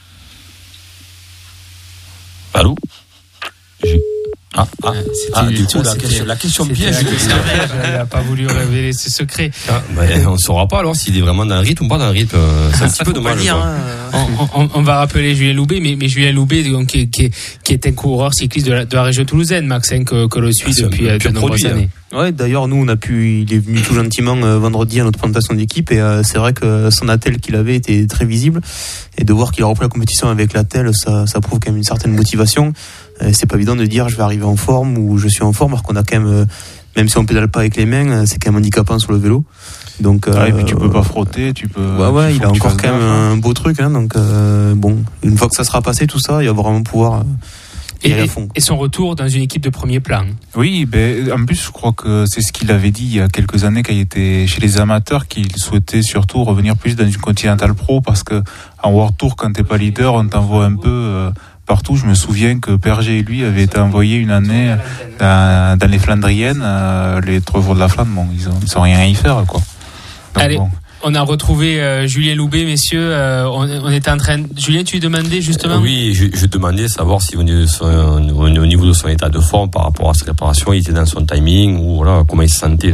Allô. J'ai... Ah, ah, ah, du coup, la question, la question piège. Il n'a pas voulu révéler ses secrets. Ah, ben, on ne saura pas alors s'il est vraiment dans le rythme ou pas dans le rythme. C'est un petit peu dommage. Dire, hein. on, on, on va rappeler Julien Loubet, mais, mais Julien Loubet, donc, qui, qui, qui est un coureur cycliste de la, de la région toulousaine, Max, hein, que, que l'on suit ah, depuis de nombreuses années. Hein. Ouais, d'ailleurs, nous, on a pu, il est venu tout gentiment euh, vendredi à notre présentation d'équipe et euh, c'est vrai que son attelle qu'il avait était très visible et de voir qu'il a repris la compétition avec l'attelle, ça, ça prouve quand même une certaine motivation. Euh, c'est pas évident de dire je vais arriver en forme ou je suis en forme alors qu'on a quand même, euh, même si on pédale pas avec les mains, c'est quand même handicapant sur le vélo. Donc, euh, ah, et puis tu peux pas frotter, tu peux. Ouais, ouais, il a encore quand même un beau truc, hein, donc euh, bon, une fois que ça sera passé tout ça, il va vraiment pouvoir. Euh, Et, et son retour dans une équipe de premier plan. Oui, ben, en plus, je crois que c'est ce qu'il avait dit il y a quelques années quand il était chez les amateurs, qu'il souhaitait surtout revenir plus dans une Continental Pro parce que en World Tour, quand t'es pas leader, on t'envoie un peu euh, partout. Je me souviens que Perger et lui avaient été envoyés une année dans, dans les Flandriennes, euh, les trois jours de la Flandre. Bon, ils ont, ils ont rien à y faire, quoi. Donc, Allez. Bon. On a retrouvé euh, Julien Loubet, messieurs. Euh, on, on était en train. Julien, tu lui demandais justement. Euh, oui, je, je demandais savoir si au niveau, de son, au niveau de son état de forme par rapport à sa préparation, il était dans son timing ou voilà comment il se sentait là.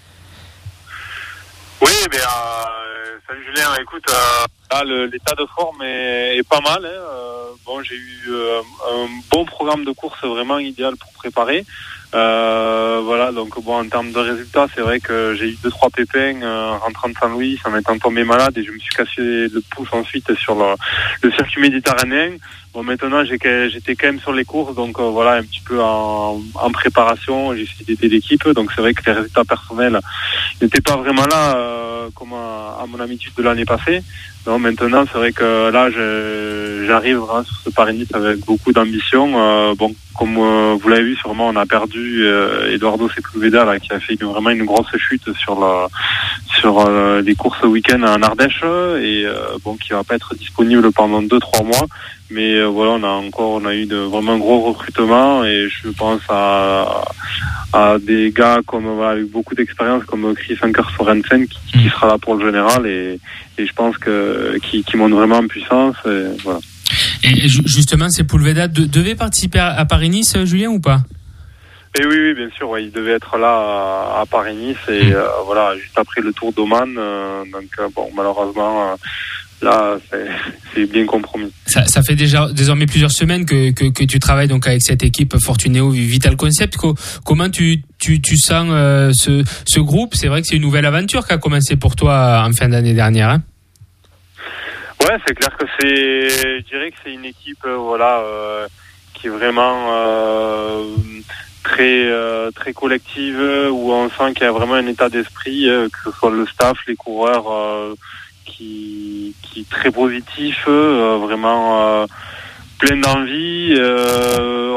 Oui, ben euh, salut Julien. Écoute, euh, là, le, l'état de forme est, est pas mal. Hein. Euh, bon, j'ai eu euh, un bon programme de course vraiment idéal pour préparer. Euh, voilà, donc bon, en termes de résultats, c'est vrai que j'ai eu deux trois pépins euh, rentrant de San Luis en étant tombé malade et je me suis cassé le pouce ensuite sur le, le circuit méditerranéen. Bon, maintenant j'ai, j'étais quand même sur les courses, donc euh, voilà, un petit peu en, en préparation, j'ai essayé d'aider l'équipe, donc c'est vrai que les résultats personnels n'étaient pas vraiment là euh, comme à, à mon habitude de l'année passée. Non, maintenant c'est vrai que là je, j'arrive vraiment sur ce Paris-Nice avec beaucoup d'ambition. Euh, bon, comme euh, vous l'avez vu, sûrement on a perdu euh, Eduardo Sepulveda là, qui a fait une, vraiment une grosse chute sur la sur euh, les courses week-end en Ardèche et euh, bon qui va pas être disponible pendant deux trois mois. Mais euh, voilà, on a encore on a eu de, vraiment un gros recrutement et je pense à à des gars comme voilà, avec beaucoup d'expérience comme Chris Anker Sorensen qui, qui sera là pour le général et, et je pense que qui, qui monte vraiment en puissance et voilà. Et justement, Sepulveda de, devait participer à Paris-Nice, Julien, ou pas? Et oui, oui, bien sûr, ouais, il devait être là à, à Paris-Nice et euh, voilà, juste après le Tour d'Oman. Euh, donc euh, bon, malheureusement, euh, là, c'est, c'est bien compromis. Ça, ça fait déjà désormais plusieurs semaines que, que, que tu travailles donc avec cette équipe Fortuneo Vital Concept. Comment tu, tu, tu sens euh, ce, ce groupe? C'est vrai que c'est une nouvelle aventure qui a commencé pour toi en fin d'année dernière, hein? Ouais, c'est clair que c'est, je dirais que c'est une équipe, euh, voilà, euh, qui est vraiment euh, très euh, très collective, où on sent qu'il y a vraiment un état d'esprit, euh, que ce soit le staff, les coureurs, euh, qui qui est très positif, euh, vraiment euh, plein d'envie. Euh, on,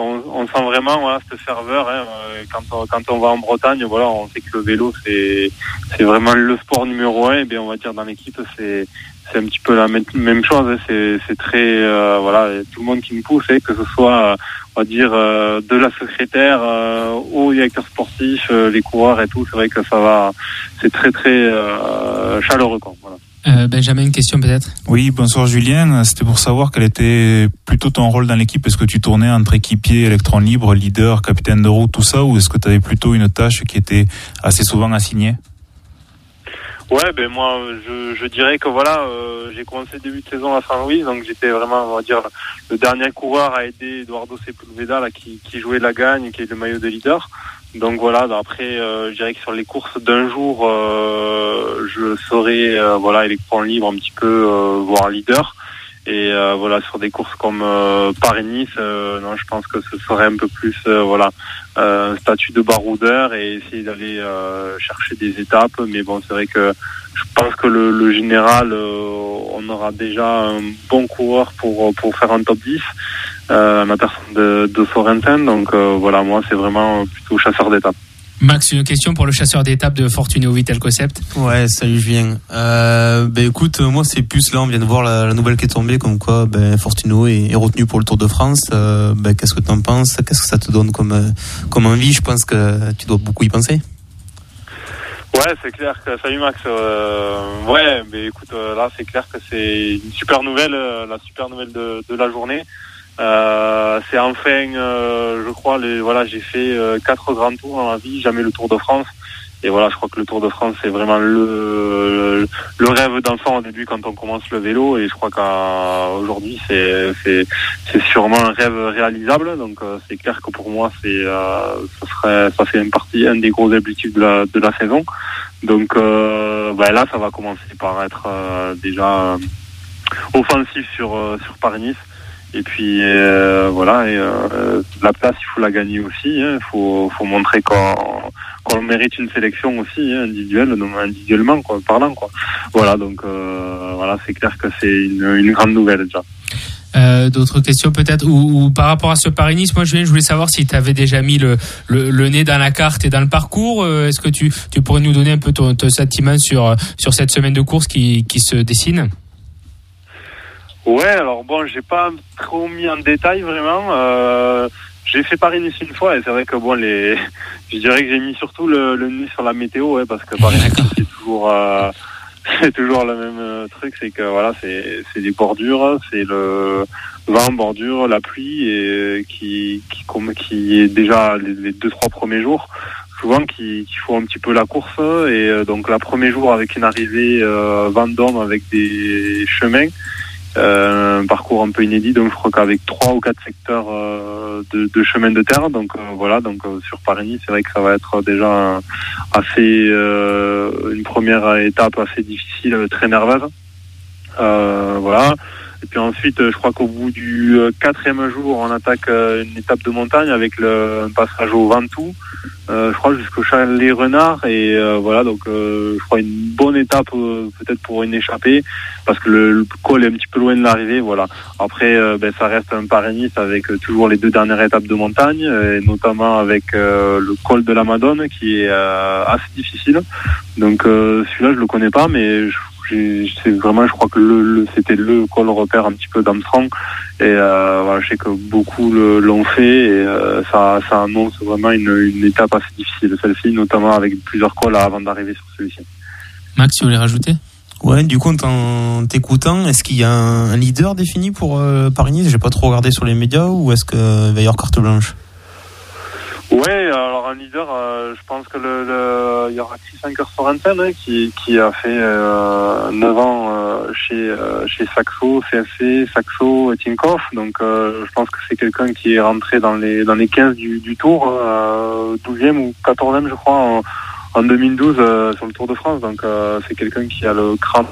on sent vraiment voilà cette ferveur. Hein, quand on, quand on va en Bretagne, voilà, on sait que le vélo c'est c'est vraiment le sport numéro un. Et bien on va dire dans l'équipe c'est c'est un petit peu la même, même chose. Hein, c'est c'est très euh, voilà tout le monde qui me pousse, hein, que ce soit on va dire euh, de la secrétaire euh, au directeur sportif, euh, les coureurs et tout. C'est vrai que ça va, c'est très très euh, chaleureux quoi. Voilà. Euh, Benjamin, une question peut-être? Oui, bonsoir Julien. C'était pour savoir quel était plutôt ton rôle dans l'équipe. Est-ce que tu tournais entre équipier, électron libre, leader, capitaine de route, tout ça, ou est-ce que tu avais plutôt une tâche qui était assez souvent assignée? Ouais, ben moi, je, je dirais que voilà, euh, j'ai commencé début de saison à Saint-Louis, donc j'étais vraiment, on va dire, le dernier coureur à aider Eduardo Sepulveda là, qui, qui jouait la gagne, qui est le maillot de leader. Donc voilà, après, euh, je dirais que sur les courses d'un jour, euh, je serai euh, voilà électron libre un petit peu, euh, voire leader. Et euh, voilà, sur des courses comme euh, Paris-Nice, euh, non, je pense que ce serait un peu plus euh, voilà euh, statut de baroudeur et essayer d'aller euh, chercher des étapes. Mais bon, c'est vrai que je pense que le, le général, euh, on aura déjà un bon coureur pour pour faire un top dix. Euh, la personne de, de Sorensen, donc euh, voilà, moi c'est vraiment plutôt chasseur d'étapes. Max, une question pour le chasseur d'étapes de Fortunéo Vital Concept. Ouais, salut Julien. Euh, ben écoute, moi c'est plus là, on vient de voir la, la nouvelle qui est tombée, comme quoi ben, Fortunéo est, est retenu pour le Tour de France. Euh, ben, qu'est-ce que t'en penses? Qu'est-ce que ça te donne comme, comme envie? Je pense que tu dois beaucoup y penser. Ouais, c'est clair que salut Max. Euh, ouais, mais écoute, euh, là c'est clair que c'est une super nouvelle, euh, la super nouvelle de, de la journée. Euh, c'est enfin, euh, je crois, les, voilà, j'ai fait euh, quatre grands tours dans ma vie, jamais le Tour de France. Et voilà, je crois que le Tour de France c'est vraiment le le, le rêve d'enfant au début quand on commence le vélo. Et je crois qu'aujourd'hui c'est c'est c'est sûrement un rêve réalisable. Donc euh, c'est clair que pour moi c'est euh, ça serait ça fait une partie un des gros objectifs de la de la saison. Donc euh, ben là ça va commencer par être euh, déjà euh, offensif sur euh, sur Paris-Nice. Et puis euh, voilà, et euh, la place il faut la gagner aussi. Il hein, faut faut montrer qu'on qu'on mérite une sélection aussi hein, individuelle, donc individuellement quoi, parlant quoi. Voilà, donc euh, voilà, c'est clair que c'est une, une grande nouvelle déjà. Euh, d'autres questions peut-être ou, ou par rapport à ce Paris-Nice, moi Julien, je voulais savoir si tu avais déjà mis le, le, le nez dans la carte et dans le parcours. Euh, est-ce que tu, tu pourrais nous donner un peu ton, ton sentiment sur, sur cette semaine de course qui, qui se dessine? Ouais, alors bon, j'ai pas trop mis en détail vraiment. Euh, j'ai fait Paris-Nice une fois et c'est vrai que bon, les, je dirais que j'ai mis surtout le, le nez sur la météo, ouais, parce que Paris-Nice c'est toujours, euh, c'est toujours le même truc, c'est que voilà, c'est, c'est des bordures, c'est le vent, bordure, la pluie et qui, qui, comme, qui est déjà les, les deux trois premiers jours. Souvent qui, qui font un petit peu la course et euh, donc la premier jour avec une arrivée euh, Vendôme avec des chemins. Euh, un parcours un peu inédit, donc je crois qu'avec trois ou quatre secteurs euh, de, de chemin de terre, donc euh, voilà, donc euh, sur Paris-Nice, c'est vrai que ça va être déjà un, assez euh, une première étape assez difficile, très nerveuse. Euh, voilà. Et puis ensuite, je crois qu'au bout du quatrième jour, on attaque une étape de montagne avec le un passage au Ventoux, euh, je crois jusqu'au Chalet-Renard. Et euh, voilà, donc euh, je crois une bonne étape euh, peut-être pour une échappée, parce que le, le col est un petit peu loin de l'arrivée. Voilà. Après, euh, ben, ça reste un Paris-Nice avec euh, toujours les deux dernières étapes de montagne, et notamment avec euh, le col de la Madone qui est euh, assez difficile. Donc euh, celui-là, je le connais pas, mais je J'ai, c'est vraiment, je crois que le, le, c'était le col repère un petit peu d'Armstrong et euh, voilà, je sais que beaucoup le, l'ont fait et euh, ça, ça annonce vraiment une, une étape assez difficile, celle-ci, notamment avec plusieurs cols avant d'arriver sur celui-ci. Max, tu voulais rajouter? Ouais, du coup, en t'écoutant, est-ce qu'il y a un, un leader défini pour euh, Paris-Nice? J'ai pas trop regardé sur les médias, ou est-ce qu'il va y avoir carte blanche? Ouais, alors un leader, euh, je pense que le, le il y aura Chris Anker-Sorensen hein, qui qui a fait euh, neuf ans euh, chez euh, chez Saxo, C F C, Saxo et Tinkoff. Donc euh, je pense que c'est quelqu'un qui est rentré dans les dans les quinze du du Tour, euh, douzième ou quatorzième je crois en, en deux mille douze euh, sur le Tour de France. Donc euh, c'est quelqu'un qui a le crâne.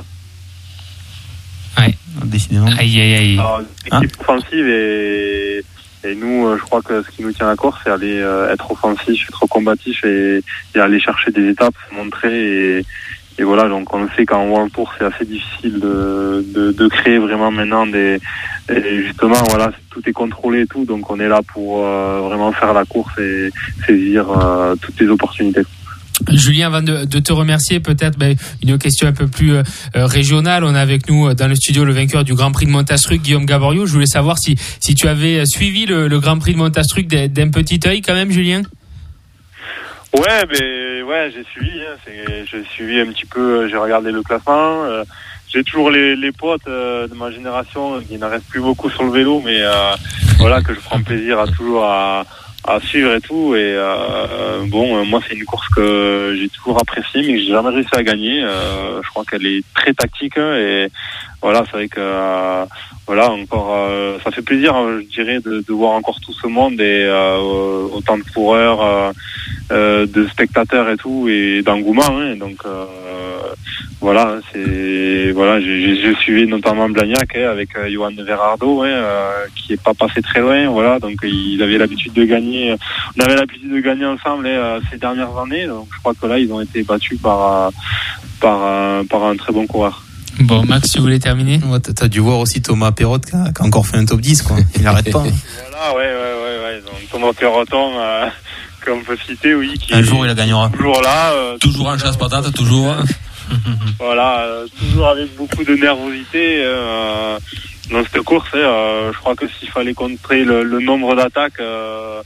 Ouais, décidément. Aïe aïe aïe. Alors, équipe hein offensive et Et nous, euh, je crois que ce qui nous tient à cœur, c'est aller euh, être offensif, être combatif et, et aller chercher des étapes, montrer et, et voilà, donc on le sait qu'en World Tour c'est assez difficile de, de, de créer vraiment maintenant des, et justement voilà, tout est contrôlé et tout, donc on est là pour euh, vraiment faire la course et saisir euh, toutes les opportunités. Julien, avant de, de te remercier, peut-être ben, une question un peu plus euh, régionale. On a avec nous dans le studio le vainqueur du Grand Prix de Montastruc, Guillaume Gaboriau. Je voulais savoir si, si tu avais suivi le, le Grand Prix de Montastruc d'un, d'un petit œil quand même, Julien. Ouais, ben ouais, j'ai suivi. Hein, c'est, j'ai suivi un petit peu. J'ai regardé le classement. Euh, j'ai toujours les, les potes euh, de ma génération qui n'en restent plus beaucoup sur le vélo, mais euh, voilà que je prends plaisir à toujours à à suivre et tout, et euh, bon euh, moi c'est une course que j'ai toujours appréciée mais que j'ai jamais réussi à gagner. euh, je crois qu'elle est très tactique, hein, et voilà, c'est vrai que euh, voilà encore euh, ça fait plaisir, hein, je dirais, de, de voir encore tout ce monde et euh, autant de coureurs, euh, euh, de spectateurs et tout, et d'engouement, hein, donc euh, voilà, c'est voilà, j'ai, j'ai suivi notamment Blagnac, hein, avec euh, Johan Verardo, hein, euh, qui est pas passé très loin, voilà, donc ils avaient l'habitude de gagner, on avait l'habitude de gagner ensemble, hein, ces dernières années, donc je crois que là ils ont été battus par par par un très bon coureur. Bon, Max, tu voulais terminer? Ouais, t'as, t'as dû voir aussi Thomas Perrotte qui a, qui a encore fait un top dix, quoi. Il n'arrête pas. Hein. Voilà, ouais, ouais, ouais, ouais. Donc Thomas Perroton, euh, qu'on peut citer, oui. Qui un jour il la gagnera. Toujours là. Euh, toujours en chasse patate, toujours. Voilà, euh, toujours avec beaucoup de nervosité. Euh, dans cette course, hein, euh, je crois que s'il fallait contrer le, le nombre d'attaques, euh,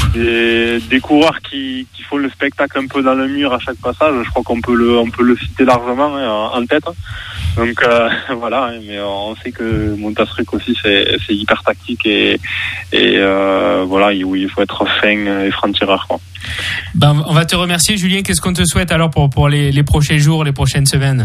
des, des coureurs qui, qui font le spectacle un peu dans le mur à chaque passage, je crois qu'on peut le, on peut le citer largement, hein, en tête. Donc euh, voilà, hein, mais on sait que Montastruc aussi c'est, c'est hyper tactique et, et euh, voilà, il, il faut être fin et franc-tireur, quoi. Ben, on va te remercier, Julien. Qu'est-ce qu'on te souhaite alors pour, pour les, les prochains jours, les prochaines semaines?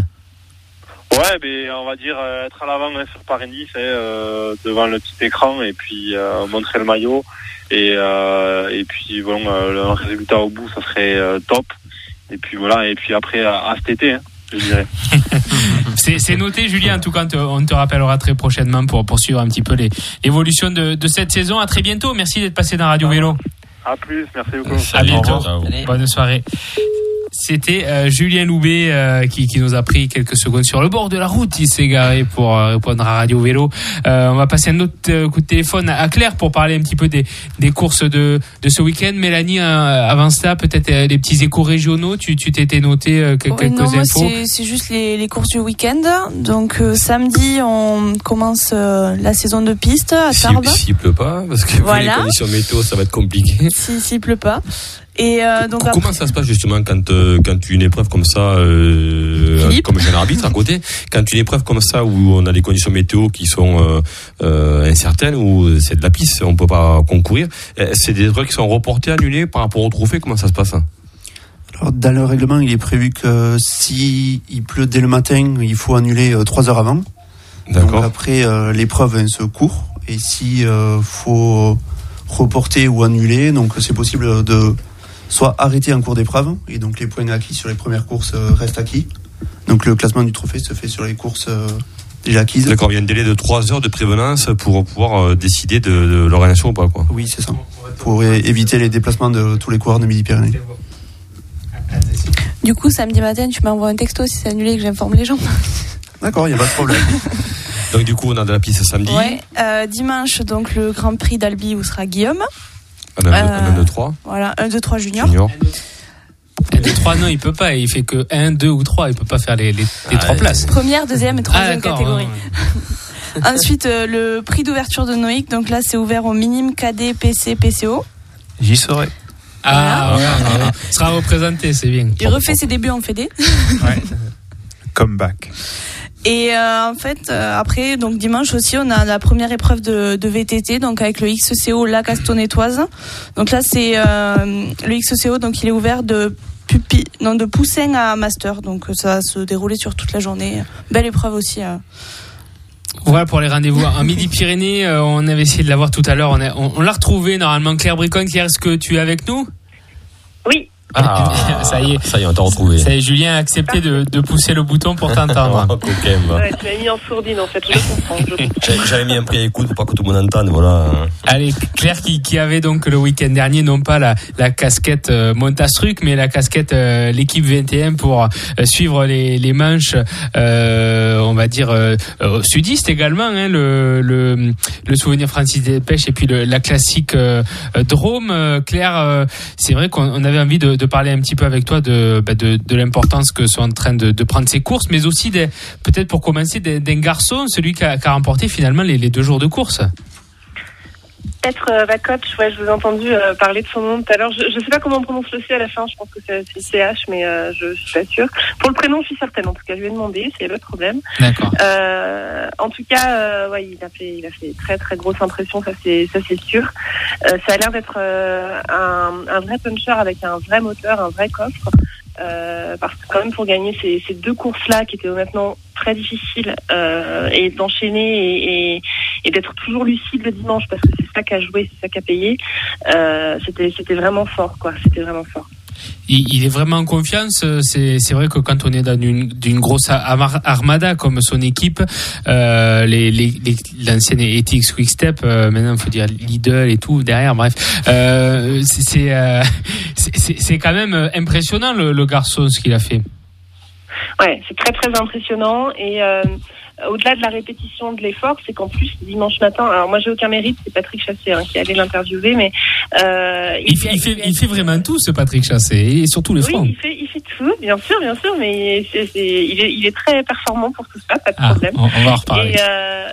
Ouais, ben on va dire euh, être à l'avant, hein, sur Paris-Nice, hein, euh, devant le petit écran, et puis euh, montrer le maillot, et euh, et puis bon, euh, le résultat au bout ça serait euh, top, et puis voilà, et puis après à, à cet été, hein, je dirais. c'est, c'est noté, Julien. En tout cas, on te, on te rappellera très prochainement pour poursuivre un petit peu les, l'évolution de, de cette saison. À très bientôt. Merci d'être passé dans Radio Vélo. À plus, merci beaucoup. À bientôt. Bonne soirée. C'était euh, Julien Loubet euh, qui, qui nous a pris quelques secondes sur le bord de la route. Il s'est garé pour euh, répondre à Radio Vélo. Euh, on va passer un autre euh, coup de téléphone à Claire pour parler un petit peu des, des courses de, de ce week-end. Mélanie, euh, avant cela, peut-être euh, les petits échos régionaux. Tu, tu t'étais noté euh, quelques ouais, non, infos. Moi, c'est, c'est juste les, les courses du week-end. Donc euh, samedi, on commence euh, la saison de piste à Tarbes. S'il, s'il pleut pas, parce que voilà. Les conditions météo, ça va être compliqué. Si, s'il pleut pas. Et euh, donc comment après... ça se passe justement quand euh, quand tu as une épreuve comme ça, euh, comme j'ai un arbitre à côté, quand tu as une épreuve comme ça où on a des conditions météo qui sont euh, euh, incertaines, où c'est de la piste, on peut pas concourir, c'est des épreuves qui sont reportées, annulées par rapport au trophée. Comment ça se passe? Alors, dans le règlement, il est prévu que si il pleut dès le matin, il faut annuler euh, trois heures avant. D'accord. Donc après euh, l'épreuve elle se court, et si euh, faut reporter ou annuler, donc c'est possible de soit arrêté en cours d'épreuve, et donc les points acquis sur les premières courses euh, restent acquis. Donc le classement du trophée se fait sur les courses euh, déjà acquises. D'accord, il y a un délai de trois heures de prévenance pour pouvoir euh, décider de, de l'organisation ou pas, quoi. Oui, c'est ça. Pour é- éviter les déplacements de tous les coureurs de Midi-Pyrénées. Du coup, samedi matin, tu m'envoies un texto si c'est annulé et que j'informe les gens. D'accord, il n'y a pas de problème. Donc du coup, on a de la piste samedi. Ouais, euh, dimanche, donc le Grand Prix d'Albi où sera Guillaume. Un un deux trois. Voilà, un deux trois junior. Junior. un deux trois, non, il peut pas. Il fait que un, deux ou trois. Il peut pas faire les, les, les trois places. Première, deuxième et troisième ah, catégorie. Ouais, ouais. Ensuite, euh, le prix d'ouverture de Noïc. Donc là, c'est ouvert au minime K D, P C, P C O. J'y serai. Ah, voilà. ouais, ouais, ouais. Il sera représenté, c'est bien. Il refait ses débuts en Fédé. Ouais. Comeback. Et euh, en fait, euh, après, donc dimanche aussi, on a la première épreuve de, de V T T, donc avec le X C O Lac Astonnétoise. Donc là, c'est euh, le X C O, donc il est ouvert de Pupi, non, de Poussin à Master. Donc ça va se dérouler sur toute la journée. Belle épreuve aussi. Euh. Voilà pour les rendez-vous en Midi-Pyrénées. Euh, on avait essayé de l'avoir tout à l'heure. On, a, on, on l'a retrouvé normalement. Claire Bricon, Claire, est-ce que tu es avec nous? Oui. Ah, ça y est. Ça y est, on t'a retrouvé. Ça y est, Julien a accepté de, de pousser le bouton pour t'entendre. Oh, coquin, bah. Ouais, tu m'as mis en sourdine, en fait. Je comprends. Je comprends. J'avais mis un prix à écoute pour pas que tout le monde entende, voilà. Allez, Claire qui, qui avait donc le week-end dernier, non pas la, la casquette euh, Montastruc, mais la casquette euh, l'équipe vingt et un pour euh, suivre les, les manches, euh, on va dire, euh, euh, sudistes également, hein, le, le, le souvenir Francis Delpech et puis le, la classique euh, Drôme. Euh, Claire, euh, c'est vrai qu'on on avait envie de, de parler un petit peu avec toi de, bah de, de l'importance que sont en train de, de prendre ces courses, mais aussi des, peut-être pour commencer d'un, d'un garçon, celui qui a, qui a remporté finalement les, les deux jours de course. Peut-être euh, bah, coach, ouais, je vous ai entendu euh, parler de son nom tout à l'heure. Je ne sais pas comment on prononce le C à la fin, je pense que c'est, c'est C H, mais euh, je suis pas sûre. Pour le prénom, je suis certaine, en tout cas, je lui ai demandé, c'est le problème. D'accord. Euh, en tout cas, euh, ouais, il a fait, il a fait très très grosse impression, ça c'est, ça c'est sûr. Euh, ça a l'air d'être euh, un, un vrai puncher avec un vrai moteur, un vrai coffre. Euh, parce que quand même pour gagner ces, ces deux courses-là qui étaient honnêtement très difficiles euh, et d'enchaîner et, et, et d'être toujours lucide le dimanche parce que c'est ça qu'a joué, c'est ça qu'a payé, euh, c'était, c'était vraiment fort, quoi. C'était vraiment fort. Il, il est vraiment en confiance. C'est, c'est vrai que quand on est dans une, d'une grosse armada comme son équipe, euh, les, les, les, l'ancienne E T X Quick-Step, euh, maintenant il faut dire Lidl et tout derrière. Bref, euh, c'est, c'est, euh, c'est, c'est, c'est quand même impressionnant le, le garçon ce qu'il a fait. Ouais, c'est très très impressionnant et euh, au-delà de la répétition de l'effort, c'est qu'en plus dimanche matin, alors moi j'ai aucun mérite, c'est Patrick Chassé hein, qui allait l'interviewer, mais euh, il, il, fait, il, fait, il fait vraiment tout ce Patrick Chassé et surtout les francs. Oui, il fait, il fait tout, bien sûr, bien sûr, mais c'est, c'est, il, est, il est très performant pour tout ça, pas de ah, problème. On, on va en reparler. Et, euh,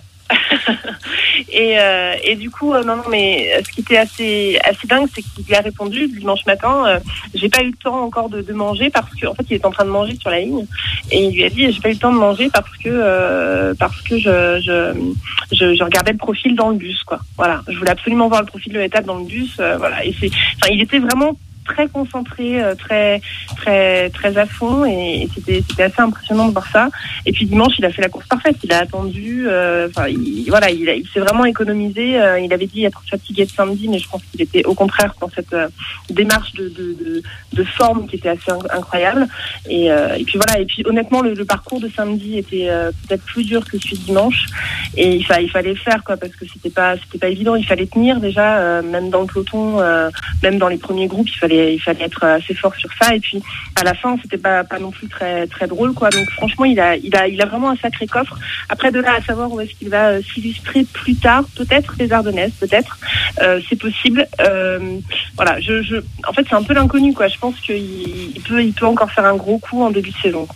et, euh, et du coup, euh, non, non, mais ce qui était assez, assez dingue, c'est qu'il a répondu le dimanche matin. Euh, j'ai pas eu le temps encore de, de manger parce que, en fait, il est en train de manger sur la ligne et il lui a dit, j'ai pas eu le temps de manger parce que, euh, parce que je, je, je, je regardais le profil dans le bus, quoi. Voilà, je voulais absolument voir le profil de l'étape dans le bus, euh, voilà. Et c'est, enfin, il était vraiment très concentré, très très très à fond et c'était c'était assez impressionnant de voir ça. Et puis dimanche, il a fait la course parfaite. Il a attendu, euh, enfin il, voilà, il, a, il s'est vraiment économisé. Euh, il avait dit être fatigué de samedi, mais je pense qu'il était au contraire dans cette euh, démarche de, de de de forme qui était assez incroyable. Et euh, et puis voilà. Et puis honnêtement, le, le parcours de samedi était euh, peut-être plus dur que celui de dimanche. Et il, fa, il fallait le faire quoi, parce que c'était pas c'était pas évident. Il fallait tenir déjà, euh, même dans le peloton, euh, même dans les premiers groupes, il fallait il fallait être assez fort sur ça et puis à la fin c'était pas pas non plus très très drôle quoi. Donc franchement il a il a il a vraiment un sacré coffre. Après de là à savoir où est-ce qu'il va euh, s'illustrer plus tard, peut-être les Ardennaises, peut-être euh, c'est possible. Euh, voilà, je je en fait c'est un peu l'inconnu quoi. Je pense qu'il il peut il peut encore faire un gros coup en début de saison.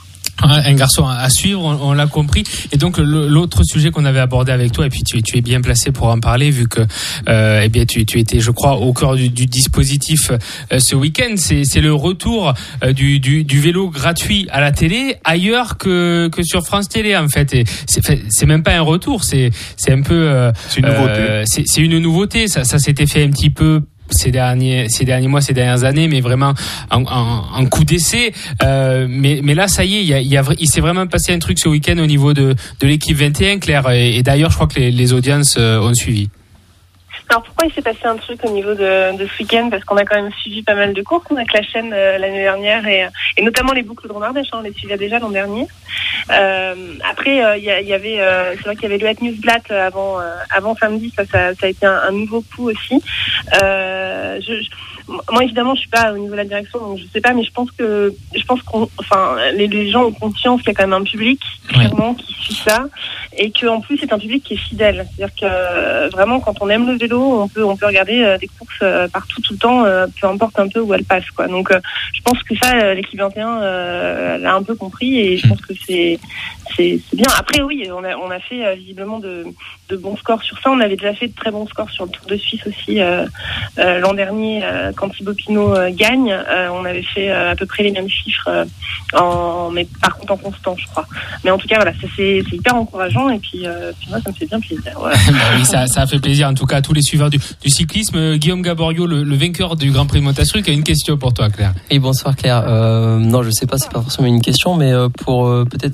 Un garçon à suivre, on, on l'a compris. Et donc le, l'autre sujet qu'on avait abordé avec toi, et puis tu, tu es bien placé pour en parler, vu que euh, eh bien tu, tu étais, je crois, au cœur du, du dispositif euh, ce week-end. C'est, c'est le retour euh, du, du, du vélo gratuit à la télé, ailleurs que, que sur France Télé en fait. Et c'est, c'est même pas un retour, c'est, c'est un peu, euh, c'est une nouveauté. Euh, c'est, c'est une nouveauté. Ça, ça s'était fait un petit peu ces derniers ces derniers mois, ces dernières années, mais vraiment en, en, en coup d'essai. Euh, mais mais là, ça y est, il y a, il, y a, il s'est vraiment passé un truc ce week-end au niveau de de l'équipe vingt et un, Claire. Et, et d'ailleurs, je crois que les, les audiences ont suivi. Alors pourquoi il s'est passé un truc au niveau de, de ce week-end? Parce qu'on a quand même suivi pas mal de courses avec la chaîne euh, l'année dernière et, et notamment les boucles de Romardèche, hein, on les suivait déjà l'an dernier. Euh, après, il euh, y, y avait, euh, c'est vrai qu'il y avait le Het Nieuwsblad avant, euh, avant samedi, ça, ça, ça a été un, un nouveau coup aussi. Euh, je, je, moi évidemment, je suis pas au niveau de la direction, donc je sais pas, mais je pense que, je pense qu'on, enfin, les, les gens ont conscience qu'il y a quand même un public clairement qui suit ça et que en plus c'est un public qui est fidèle. C'est-à-dire que euh, vraiment, quand on aime le vélo, on peut on peut regarder euh, des courses euh, partout tout le temps, euh, peu importe un peu où elles passent quoi. Donc euh, je pense que ça euh, l'équipe vingt et un euh, l'a un peu compris et je pense que c'est c'est c'est bien. Après oui, on a on a fait euh, visiblement de de bons scores sur ça. On avait déjà fait de très bons scores sur le Tour de Suisse aussi euh, euh, l'an dernier euh, quand Thibaut Pinot euh, gagne. Euh, on avait fait euh, à peu près les mêmes chiffres euh, en mais par contre en constant je crois. Mais en tout cas voilà, ça c'est c'est hyper encourageant et puis, euh, puis moi ça me fait bien plaisir. Voilà. Oui, ça ça a fait plaisir en tout cas à tous les suiveurs du, du cyclisme. Guillaume Gaborio, le, le vainqueur du Grand Prix de Montastruc, a une question pour toi, Claire. Et bonsoir Claire. Euh, non, je sais pas, c'est pas forcément une question, mais euh, pour euh, peut-être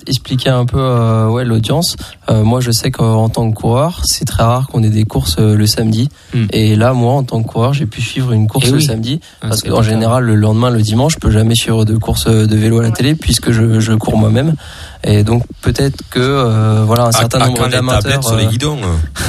expliquer un peu euh, ouais, l'audience. Euh, moi, je sais qu'en tant que coureur, c'est très rare qu'on ait des courses euh, le samedi. Mm. Et là, moi, en tant que coureur, j'ai pu suivre une course et le oui. samedi. Ah, parce qu'en général, le lendemain, le dimanche, je peux jamais suivre de course de vélo à la télé puisque je, je cours moi-même. Et donc peut-être que euh, voilà un certain à, nombre à d'amateurs sur les guidons.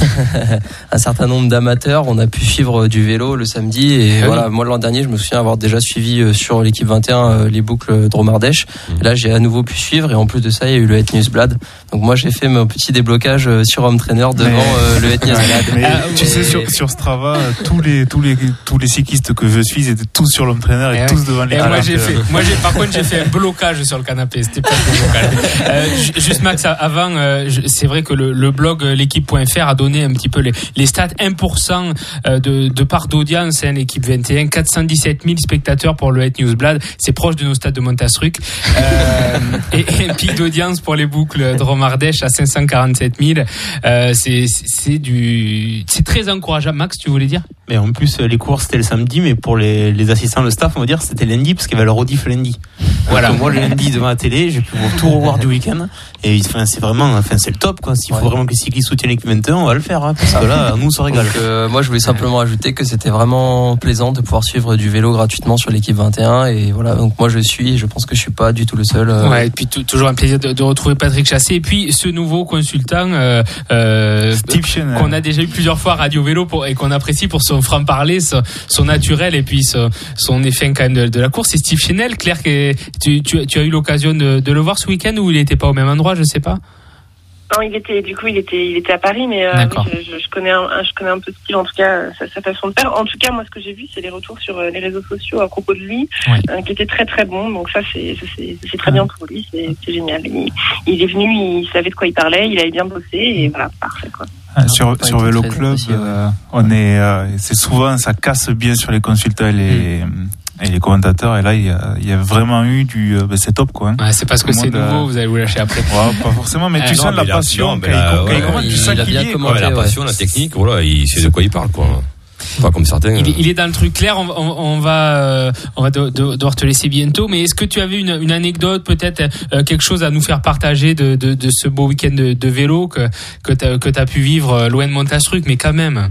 un certain nombre d'amateurs, on a pu suivre du vélo le samedi et ah voilà, oui. moi l'an dernier, je me souviens avoir déjà suivi sur l'équipe vingt et un les boucles Dromardèche. Mmh. Là, j'ai à nouveau pu suivre et en plus de ça, il y a eu le Het Nieuwsblad. Donc moi, j'ai fait mon petit déblocage sur Home Trainer devant mais... euh, le Het Nieuwsblad. Mais ah, tu sais sur sur Strava, tous les tous les tous les cyclistes que je suis, ils étaient tous sur l'Home Trainer et, et tous oui. devant les. Et moi j'ai fait moi j'ai par contre j'ai fait un blocage sur le canapé, c'était pas un blocage. Euh, juste Max, avant, euh, c'est vrai que le, le blog l'équipe point f r a donné un petit peu les, les stats. un pour cent de, de part d'audience, hein, l'équipe vingt et un, quatre cent dix-sept mille spectateurs pour le Het Nieuwsblad, c'est proche de nos stades de Montastruc. Euh, et, et un pic d'audience pour les boucles Dromardèche à cinq cent quarante-sept mille. Euh, c'est, c'est, du, c'est très encourageant. Max, tu voulais dire? Mais en plus, les courses c'était le samedi, mais pour les, les assistants, le staff, on va dire, c'était lundi, parce qu'il y avait le rediff lundi. Voilà. Donc, moi, le lundi devant la télé, j'ai pu tout revoir du week-end. Et enfin, c'est vraiment, enfin, c'est le top, quoi. S'il ouais. faut vraiment que les cyclistes soutiennent l'équipe vingt et un, on va le faire, hein, parce que là, nous, on se régale. Donc, euh, moi, je voulais simplement ajouter que c'était vraiment plaisant de pouvoir suivre du vélo gratuitement sur l'équipe vingt et un. Et voilà, donc moi, je suis, je pense que je suis pas du tout le seul. Euh... Ouais, et puis t- toujours un plaisir de, de retrouver Patrick Chassé. Et puis, ce nouveau consultant, euh, euh, qu'on a déjà eu plusieurs fois à Radio Vélo pour, et qu'on apprécie pour son franc-parler, son, son naturel et puis son, son effet quand même de, de la course. C'est Steve Chenel. Claire, que tu, tu, tu as eu l'occasion de, de le voir ce week-end ou il n'était pas au même endroit, je sais pas. Non, il était, du coup, il était, il était à Paris, mais euh, oui, je, je connais un, je connais un peu Steve, en tout cas, sa, sa façon de faire. En tout cas, moi, ce que j'ai vu, c'est les retours sur les réseaux sociaux à propos de lui, ouais. euh, qui étaient très très bons. Donc ça, c'est, c'est, c'est très bien pour lui, c'est, c'est génial. Il, il est venu, il savait de quoi il parlait, il avait bien bossé, et voilà, parfait, quoi. Sur, sur Vélo Club, euh, on est, euh, c'est souvent, ça casse bien sur les consultants et les, mmh. et les commentateurs, et là il y a, il y a vraiment eu du euh, bah, c'est top quoi. Ouais, c'est parce que c'est nouveau, euh... vous allez vous lâcher après. Ouais, pas forcément, mais tu sens la passion quand il commente, tu sens qu'il y est. La passion, la technique, voilà, il sait de quoi il parle quoi. Pas comme certains. Il est, il est dans le truc clair. On, on, on va, euh, on va de, de, devoir te laisser bientôt. Mais est-ce que tu avais une, une anecdote, peut-être euh, quelque chose à nous faire partager de, de, de ce beau week-end de, de vélo que que t'as, que t'as pu vivre loin de Montastruc, mais quand même.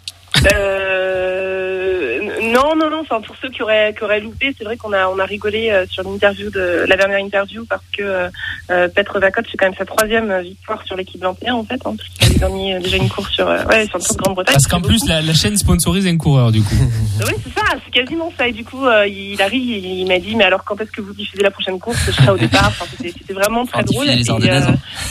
Euh, non, non, non. Enfin, pour ceux qui auraient, qui auraient loupé, c'est vrai qu'on a, on a rigolé euh, sur l'interview de la dernière interview parce que euh, Petr Vacote c'est quand même sa troisième victoire sur l'équipe vingt et un en fait, hein, parce qu'il avait gagné euh, déjà une course sur, euh, ouais, sur le Tour de Grande-Bretagne. Parce qu'en plus, la, la chaîne sponsorise un coureur du coup. Oui, c'est ça, c'est quasiment ça. Et du coup, euh, il arrive, il, il m'a dit, mais alors quand est-ce que vous diffusez la prochaine course? Je serai au départ. Enfin, c'était, c'était vraiment très drôle. Les et, euh,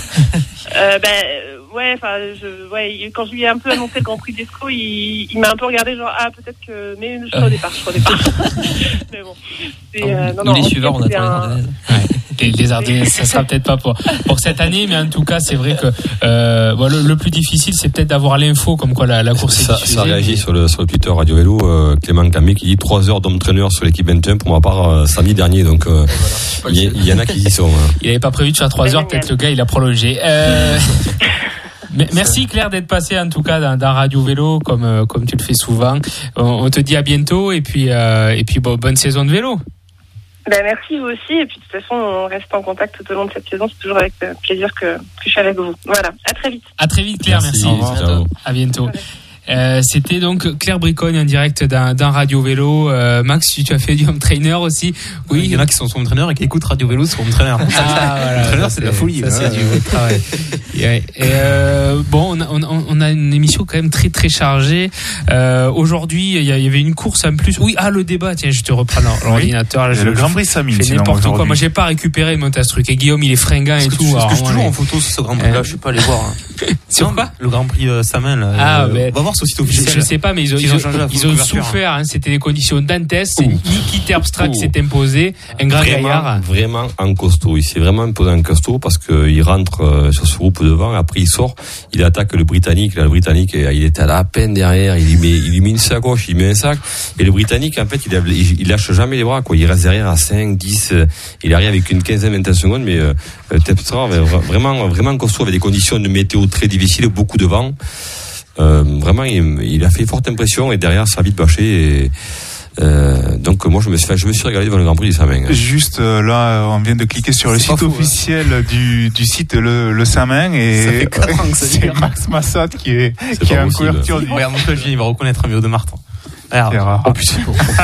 euh, ben, ouais, enfin, je, ouais, quand je lui ai un peu annoncé le Grand Prix d'Escaut, il, il m'a un peu regardé genre, ah, peut-être que, mais je serai au départ, je serai au départ. Mais bon. C'est, euh, non, Nous, non, les suiveurs, on attend les Ardennaises. Ouais. Les, les Ardennaises, ça sera peut-être pas pour, pour cette année, mais en tout cas, c'est vrai que euh, bon, le, le plus difficile, c'est peut-être d'avoir l'info comme quoi la, la course est ça, diffusée. Ça réagit mais... sur, le, sur le Twitter Radio Vélo, euh, Clément Camé qui dit trois heures d'entraîneur sur l'équipe vingt et un pour ma part euh, samedi dernier. Donc, euh, voilà, il, y, il y en a qui y sont. Hein. Il n'avait pas prévu de faire trois heures, peut-être le gars, il a prolongé. Euh... Merci Claire d'être passée en tout cas dans, dans Radio Vélo comme euh, comme tu le fais souvent. On, on te dit à bientôt et puis euh, et puis bon, bonne saison de vélo. Ben merci vous aussi et puis de toute façon on reste en contact tout au long de cette saison, c'est toujours avec plaisir que, que je suis avec vous. Voilà, à très vite. À très vite Claire, merci. merci. Ciao. À bientôt. Ouais. Euh, c'était donc Claire Bricogne en direct d'un, d'un Radio Vélo. Euh, Max, tu, tu as fait du home trainer aussi. Oui, il y en a qui sont sur home trainer et qui écoutent Radio Vélo sur home trainer. Ah, voilà, home trainer, c'est, c'est de la folie. Ça, c'est du vrai travail. Et, et euh, bon, on a, on, on a une émission quand même très très chargée. Euh, aujourd'hui, il y, y avait une course en plus. Oui, ah le débat. Tiens, je te reprends l'ordinateur. Oui. Je, le Grand Prix Samine. C'est n'importe quoi. Moi, j'ai pas récupéré Montastruc. Et Guillaume, il est fringant et tout. Est-ce que je suis toujours les... en photo sur ce Grand Prix là? Je suis pas allé voir. Sur quoi? Le Grand Prix Samin. Ah, ben. On va voir ce site officiel. Je sais pas, mais ils ont, ils ont, ils ont souffert. Hein. C'était des conditions dantesques. C'est Niki Terpstra qui s'est imposé, un grand vraiment, gaillard. Vraiment en costaud. Il s'est vraiment imposé en costaud parce qu'il rentre euh, sur ce groupe devant. Après, il sort, il attaque le Britannique. Là, le Britannique, il était à la peine derrière. Il lui met, il lui met une sacoche, il met un sac. Et le Britannique, en fait, il, a, il, il lâche jamais les bras. Quoi. Il reste derrière à cinq, dix. Euh, il arrive avec une quinzaine, vingtaine secondes. Mais euh, Terpstra, vraiment, vraiment costaud avec des conditions de météo très difficiles, beaucoup de vent. Euh, vraiment, il, il a fait forte impression et derrière, ça a vite bâché. Et, Euh, donc moi je me suis, je me suis régalé devant le Grand Prix du Saint-Main. Juste euh, là, on vient de cliquer sur le c'est site fou, officiel hein. du, du site le, le Saint-Main et c'est Max Massat qui est, c'est qui est en possible. couverture du. Regarde mon clavier, il va reconnaître un vidéo de Martin. Ah, Alors, oh putain.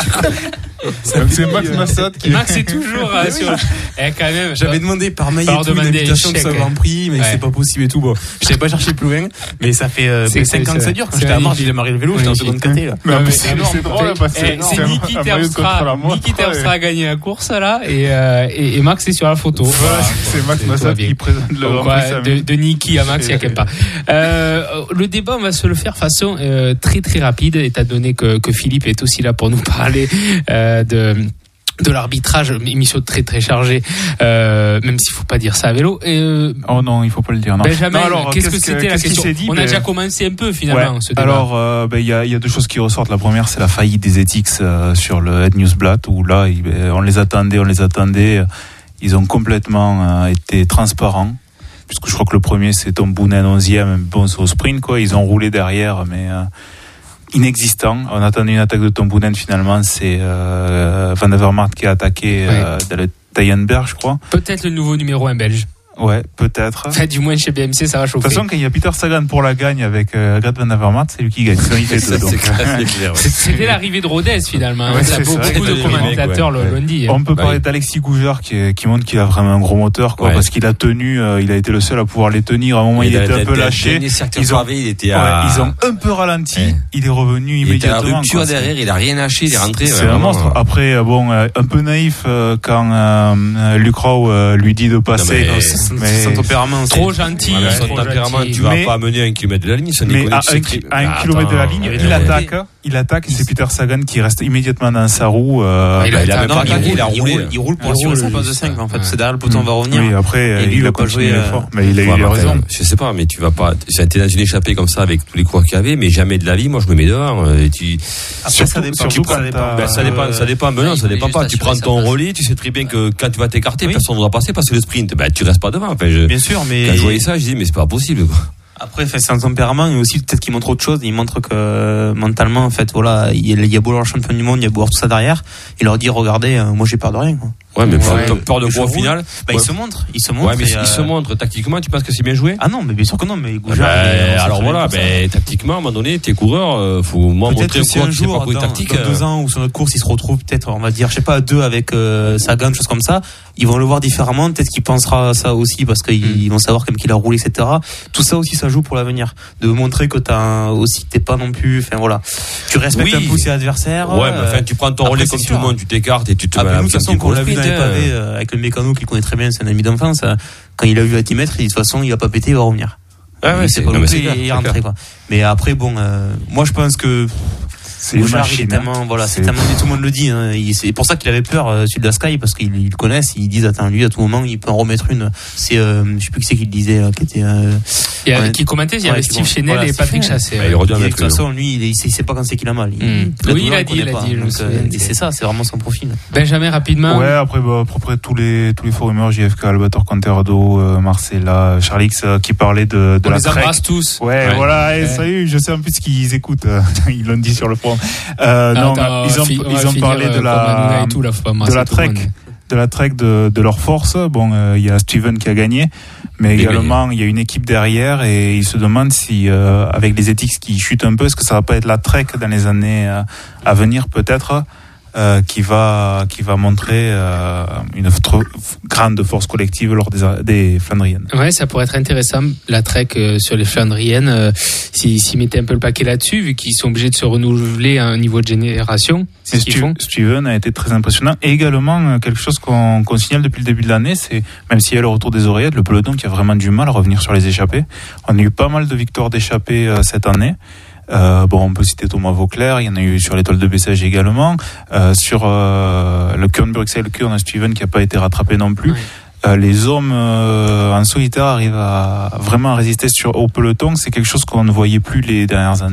Donc c'est Max Massat qui. Max est toujours euh, sur. Eh, quand même. j'avais demandé par mail Falloir et tout, une demander invitation de chèque, ce Grand Prix, mais ouais. c'est pas possible et tout. Bon, je n'ai pas cherché plus loin, mais ça fait euh, C'est- cinq c'est- ans que ça c'est- dure. Quand c'est j'étais à Mars, magnifique. j'ai démarré le vélo, j'étais en seconde caté là. Mais Non, mais c'est énorme. c'est drôle parce que Eh, non, c'est un- Niki un maillot contre la Terpstra. montre, Niki ouais. Terpstra a gagné la course là et, euh, et, et Max est sur la photo. Voilà, c'est Max tout va Massat bien. qui présente le Donc, Grand ouais, Prix de, Saint-Main. de Niki à Max, il n'y a qu'un pas. Euh, le débat, on va se le faire façon euh, très très rapide, étant donné que, que Philippe est aussi là pour nous parler euh, de de l'arbitrage, émission très très chargée, euh, même s'il faut pas dire ça à vélo. Et, euh, Oh non, il faut pas le dire. Non. Benjamin, Non, alors, qu'est-ce que qu'est-ce c'était la qu'est-ce qui question s'est dit, On a ben- déjà commencé un peu finalement Ouais. ce débat. Alors, euh, ben, il y, a, il y a deux choses qui ressortent. La première, c'est la faillite des éthiques euh, sur le Head Newsblatt, où là, il, ben, on les attendait, on les attendait. Ils ont complètement euh, été transparents, puisque je crois que le premier, c'est Tom Boonen, onzième, bon, c'est au sprint, quoi. Ils ont roulé derrière, mais euh, inexistant. On attendait une attaque de Tom Boonen, finalement, c'est euh, Van Avermaet qui a attaqué euh, dans le Tayenberg, je crois. Peut-être le nouveau numéro un belge. Ouais, peut-être. Enfin, du moins chez B M C, ça va De chauffer. toute façon, quand il y a Peter Sagan pour la gagne avec euh, Greg Van Avermaet, c'est lui qui gagne. Sinon, il fait deux. Ça, Donc. c'est clair, c'est clair, ouais. C'est- C'était l'arrivée de Rodez finalement. Ouais, Ça, c'est beaucoup, ça. beaucoup de C'est commentateurs ouais. le- l'ont dit. On peut Bah, parler oui. d'Alexis Goujard qui, qui montre qu'il a vraiment un gros moteur, quoi, Ouais. parce qu'il a tenu, euh, il a été le seul à pouvoir les tenir. À un moment, il, a- était un a- peu a- lâché. dernier cercle Ils ont, pavé, il était ouais, à, ils ont un peu ralenti. Ouais. Il est revenu il était à la immédiatement. rupture quoi. derrière, il a rien lâché, il est rentré. C'est ouais, un vraiment, monstre. euh, Après, euh, bon, euh, un peu naïf euh, quand euh, Luc Rowe euh, lui dit de passer. Non, mais- Son- mais- Son tempérament, c'est- Trop gentil. Voilà, son trop tempérament, gentil. tu vas Mais- pas amener à un kilomètre de la ligne, ça Mais déconne, à tu sais un, que- à un Ah, kilomètre de la attends, ligne, ouais, il ouais. attaque, il attaque, et c'est Peter Sagan qui reste immédiatement dans sa roue. euh, Il a bah, il été a un même non, pas il gagné, il a il roulé. roule, il roule pour Il assurer roule, sa place de juste, cinq en fait. ouais. C'est derrière le peloton, on va revenir. Oui, après, Et lui, il il a a pas continué joué, l'effort. euh, Mais il a eu Ouais, il a mais raison. enfin, je sais pas, mais tu vas pas, ça a été dans une échappée comme ça avec tous les coureurs qu'il y avait, mais jamais de la vie, moi je me mets devant, et tu, Après, ça dépend. surtout ça quand dépend. t'as- ben, ça dépend, ça dépend, ben non, il ça voulait dépend juste pas, tu assurer prends sa ton place. relais, tu sais très bien que quand tu vas t'écarter, Oui. personne ne va passer parce que le sprint, ben, tu restes pas devant, enfin, je, Bien sûr, mais quand je voyais ça, je dis, mais c'est pas possible, quoi. après, fait, c'est un tempérament et aussi peut-être qu'il montre autre chose. Il montre que euh, mentalement, en fait, voilà, il y a, il y a beau avoir le champion du monde, il y a beau avoir tout ça derrière. Il leur dit, regardez, euh, moi j'ai peur de rien. Quoi. Ouais, mais Ouais. peur- peur de Je quoi au roule. final? Bah, Ouais. il se montre, il se montre. Ouais, mais et, il euh, se montre tactiquement, tu penses que c'est bien joué? Ah non, mais bien sûr que non, mais Ben, Goujard. il est- on sait alors très bien voilà, pour ça. ben, tactiquement, à un moment donné, t'es coureur, euh, faut moi Peut-être montrer que au si coureur un que c'est pas jour, pour une dans, tactique. dans deux euh, ans ou sur notre course, il se retrouve peut-être, on va dire, je sais pas, à deux avec euh, Sagan, choses comme ça, ils vont le voir différemment. Peut-être qu'il pensera à ça aussi parce qu'ils vont savoir comme qu'il a roulé, et cetera. Tout ça aussi, ça joue pour l'avenir, de montrer que t'as un, aussi t'es pas non plus, enfin voilà, tu respectes Oui. un peu ses adversaires. Ouais, mais enfin, tu prends ton après, relais c'est comme tout sûr. le monde, tu t'écartes et tu te Ah, mets mais à nous, de toute façon, un quand on l'a vu dans les sprint, pavés, euh, euh, avec le mécano qu'il connaît très bien, c'est un ami d'enfance, euh, quand il a vu à dix mètres, il dit, de toute façon, il va pas péter, il va revenir. Ah ouais, Il c'est- sait pas non, non mais plus, c'est clair, il est c'est rentré, clair. quoi. Mais après, bon, euh, moi, je pense que C'est une Goujard, il est machine. tellement, voilà, c'est C'est- tellement, tout le monde le dit, hein. Il- c'est pour ça qu'il avait peur, euh, celui de la Sky, parce qu'ils ils le connaissent, ils disent, attends, lui, à tout moment, il peut en remettre une. C'est, euh, je sais plus qui c'est qui le disait, là, qui était, euh, Il y a- ouais. qui commentait, il y avait Ouais, Steve qui- Chenel voilà, et Steve Patrick Chenel. Chassé. Bah, ouais. il redonne Il- de avec toute lui. façon, lui, il, il sait il sait pas quand c'est qu'il a mal. Il, Mm. là, Oui, tout le il a monde dit, il connaît a pas. dit, je me Donc, souviens, euh, c'est- et c'est ça, c'est vraiment son profil. Benjamin, rapidement. Ouais, après, bah, à peu près tous les, tous les forumers, J F K, Albator Conterado, euh, Marcella, Charlix, euh, qui parlaient de, de On la les Trek. embrasse tous. Ouais, Ouais. voilà, et Ouais. salut, je sais en plus qu'ils écoutent, euh, ils l'ont dit sur le forum. Euh, non, Attends, ils ont, fi- on ils va ont finir, parlé euh, de comme la, Hanouna et tout, là, faut pas de embrasser la tout le Trek, monde. de la Trek de, de leur force. Bon, euh, il y a Steven qui a gagné, mais Il a également, il y a une équipe derrière et ils se demandent si, euh, avec les éthiques qui chutent un peu, est-ce que ça va pas être la Trek dans les années euh, à venir, peut-être, euh, qui va, qui va montrer euh, une tr- grande force collective lors des, des Flandriennes. Ouais, ça pourrait être intéressant, la Trek euh, sur les Flandriennes, euh, s'ils s'ils mettaient un peu le paquet là-dessus, vu qu'ils sont obligés de se renouveler à un niveau de génération. C'est Et ce qu'ils Stu- font. Steven a été très impressionnant. Et également, euh, quelque chose qu'on qu'on signale depuis le début de l'année, c'est, même s'il y a le retour des oreillettes, le peloton qui a vraiment du mal à revenir sur les échappées. On a eu pas mal de victoires d'échappées euh, cette année. Euh, bon, on peut citer Thomas Vauclair, il y en a eu sur l'étoile de Bessèges également. Euh, sur euh, le Kuurne-Bruxelles, on a Steven qui n'a pas été rattrapé non plus. Ouais. Euh, les hommes euh, en solitaire arrivent à vraiment à résister sur, au peloton. C'est quelque chose qu'on ne voyait plus les dernières années.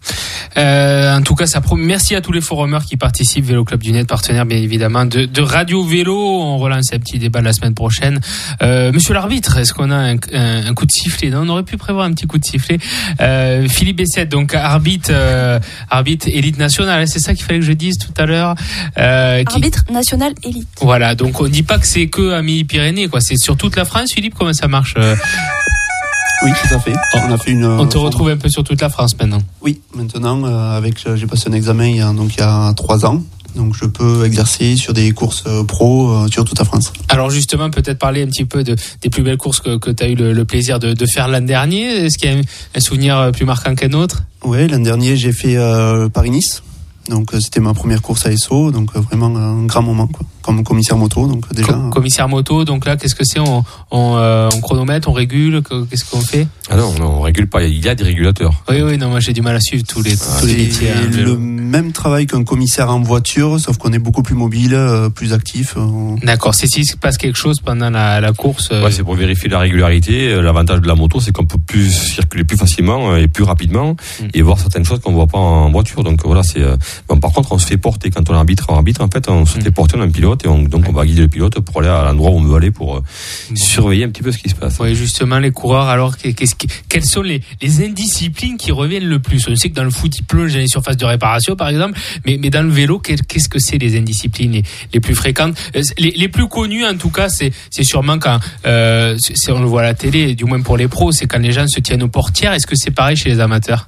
Euh, en tout cas, ça pro... merci à tous les forumers qui participent. Vélo Club du Net, partenaire bien évidemment de, de Radio Vélo. On relance un petit débat la semaine prochaine. Euh, monsieur l'arbitre, est-ce qu'on a un, un, un coup de sifflet? Non, on aurait pu prévoir un petit coup de sifflet. Euh, Philippe Bessette, donc arbitre, euh, arbitre élite nationale, c'est ça qu'il fallait que je dise tout à l'heure. Euh, qui... Arbitre national élite. Voilà, donc on dit pas que c'est que à Midi-Pyrénées, quoi. C'est sur toute la France, Philippe. Comment ça marche? euh... Oui, tout à fait. On a fait une. On te retrouve un peu sur toute la France maintenant. Oui, maintenant, euh, avec, j'ai passé un examen il y a, donc il y a trois ans. Donc je peux exercer sur des courses pro euh, sur toute la France. Alors justement, peut-être parler un petit peu de, des plus belles courses que, que tu as eu le, le plaisir de, de faire l'an dernier. Est-ce qu'il y a un, un souvenir plus marquant qu'un autre? Oui, l'an dernier j'ai fait euh, Paris-Nice. Donc euh, c'était ma première course à S O, donc euh, vraiment un grand moment, quoi. Comme commissaire moto, donc euh, déjà. Com- commissaire moto, donc là, qu'est-ce que c'est? On, on, euh, on chronomètre, on régule, qu'est-ce qu'on fait? Ah non, non, on régule pas. Il y a des régulateurs. Oui, oui, non, moi j'ai du mal à suivre tous les, ah, tous les métiers. Hein, le même travail qu'un commissaire en voiture, sauf qu'on est beaucoup plus mobile, euh, plus actif. Euh... D'accord. C'est s'il se passe quelque chose pendant la, la course. Euh... Ouais, c'est pour vérifier la régularité. L'avantage de la moto, c'est qu'on peut plus circuler plus facilement et plus rapidement mmh. et voir certaines choses qu'on voit pas en voiture. Donc voilà, c'est. Euh... Bon, par contre, on se fait porter quand on arbitre. On arbitre, en fait, on se fait porter, on a un pilote et on, donc on va guider le pilote pour aller à l'endroit où on veut aller pour euh, bon. surveiller un petit peu ce qui se passe. Oui, justement, les coureurs. Alors, qu'est-ce qui, quelles sont les, les indisciplines qui reviennent le plus? On sait que dans le foot, ils plongent dans les surfaces de réparation, par exemple, mais, mais dans le vélo, qu'est-ce que c'est les indisciplines les, les plus fréquentes? Les, les plus connues, en tout cas, c'est, c'est sûrement quand euh, c'est, on le voit à la télé, du moins pour les pros, c'est quand les gens se tiennent aux portières. Est-ce que c'est pareil chez les amateurs?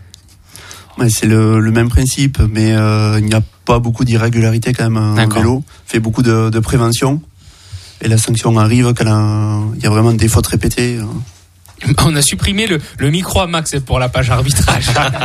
Ouais, c'est le, le même principe, mais euh, il n'y a pas beaucoup d'irrégularité quand même en D'accord. vélo. On fait beaucoup de, de prévention et la sanction arrive quand il y a vraiment des fautes répétées. On a supprimé le, le micro à Max pour la page arbitrage.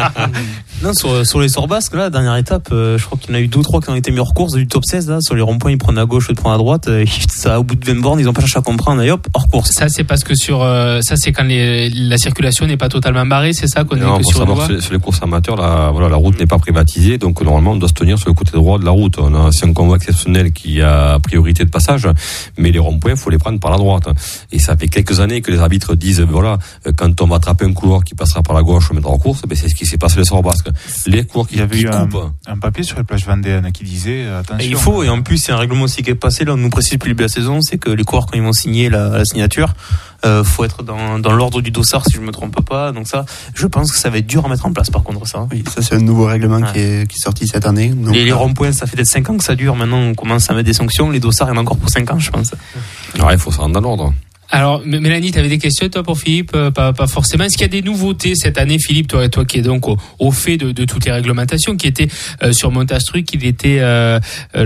Non, sur, sur les sorts basques, là, dernière étape, euh, je crois qu'il y en a eu deux ou trois qui ont été mis hors course du top seize, là, sur les ronds-points, ils prennent à gauche, ils prennent à droite, euh, ça, au bout de vingt bornes, ils ont pas cherché à comprendre, et hop, hors course. Ça, c'est parce que sur, euh, ça, c'est quand les, la circulation n'est pas totalement barrée, c'est ça qu'on non, est que sur savoir, sur, sur les courses amateurs, la, voilà, la route n'est pas privatisée, donc normalement, on doit se tenir sur le côté droit de la route. On a, c'est un convoi exceptionnel qui a priorité de passage, mais les ronds-points, il faut les prendre par la droite. Et ça fait quelques années que les arbitres disent, voilà, quand on va attraper un coureur qui passera par la gauche, on mettra en course, ben c'est ce qui s'est passé les sorts basques. Les coureurs qui, il y avait qui eu coupent. Un, un papier sur les plages vendéennes qui disait attention. Et il faut, et en plus, il y a un règlement aussi qui est passé, là, on nous précise depuis le début de la saison, c'est que les coureurs, quand ils vont signer la, la signature, euh, faut être dans, dans l'ordre du dossard, si je me trompe pas. Donc ça, je pense que ça va être dur à mettre en place, par contre, ça. Oui, ça, c'est un nouveau règlement ouais. qui, est, qui est sorti cette année. Donc, les, les ronds-points, ça fait peut-être cinq ans que ça dure. Maintenant, on commence à mettre des sanctions. Les dossards, il y en a encore pour cinq ans, je pense. Alors, il faut se rendre dans l'ordre. Alors, Mélanie, tu avais des questions, toi, pour Philippe? euh, pas, pas forcément. Est-ce qu'il y a des nouveautés cette année, Philippe, toi, toi qui es donc au, au fait de, de toutes les réglementations, qui était euh, sur Montastruc, il était euh,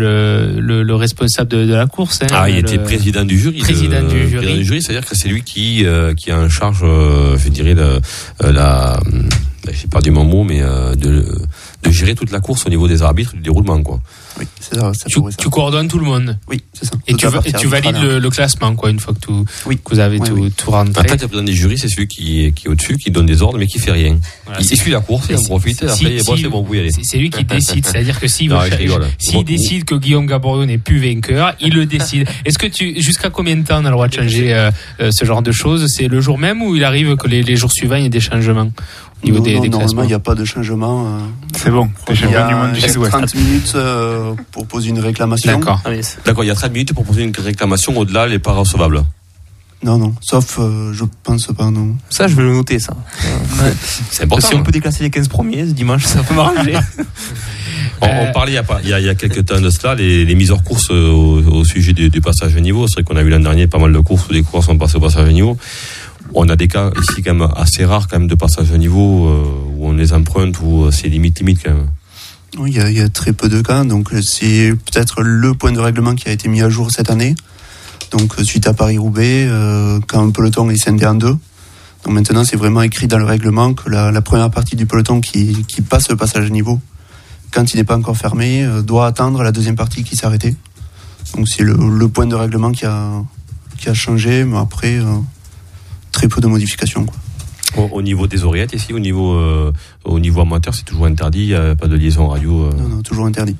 le, le, le responsable de, de la course. Hein, ah, il le, était président du jury. Président de, du jury. Président du jury, c'est-à-dire que c'est lui qui, euh, qui a en charge, euh, je dirais, le, euh, la, je sais pas du mon mot, mais euh, de, de gérer toute la course au niveau des arbitres, du déroulement, quoi. Oui, c'est ça. ça tu, tu coordonnes tout le monde. Oui, c'est ça. Et tu, et tu valides le, le classement, quoi, une fois que, tout, oui. que vous avez oui, tout, oui. tout rentré. En fait, le président des jurys, c'est celui qui, qui est au-dessus, qui donne des ordres, mais qui fait rien. Voilà, il suit la course, il en profite, et si, après, si, bon, c'est bon, vous y allez. C'est lui qui décide. C'est-à-dire que s'il non, s'il décide que Guillaume Gaboriau n'est plus vainqueur, il le décide. Est-ce que tu, jusqu'à combien de temps on a le droit de changer euh, ce genre de choses? C'est le jour même ou il arrive que les, les jours suivants, il y ait des changements? Au niveau non, des, non, des normalement, il n'y a pas de changement. Euh, c'est bon. Il y a trente minutes euh, pour poser une réclamation. D'accord. D'accord, il y a trente minutes pour poser une réclamation. Au-delà, elle n'est pas recevable. Non, non. Sauf, euh, je pense pas, non. Ça, je vais le noter, ça. Ouais. C'est important. Si on peut déclasser les quinze premiers ce dimanche, ça peut m'arranger. On, on parlait il y a, il y a, il y a quelques temps de cela, les, les mises hors course au, au sujet du, du passage à niveau. C'est vrai qu'on a vu l'an dernier pas mal de courses où des coureurs sont passés au passage à niveau. On a des cas ici quand même assez rares quand même de passage à niveau euh, où on les emprunte, où c'est limite limite quand même. Oui, il y, a, il y a très peu de cas, donc c'est peut-être le point de règlement qui a été mis à jour cette année. Donc suite à Paris-Roubaix, euh, quand un peloton est scindé en deux. Donc maintenant c'est vraiment écrit dans le règlement que la, la première partie du peloton qui, qui passe le passage à niveau, quand il n'est pas encore fermé, euh, doit attendre la deuxième partie qui s'est arrêtée. Donc c'est le, le point de règlement qui a, qui a changé, mais après... Euh, très peu de modifications, quoi. Au, au niveau des oreillettes ici, au niveau, euh, au niveau amateur, c'est toujours interdit, il n'y a pas de liaison radio euh... Non, non, toujours interdit.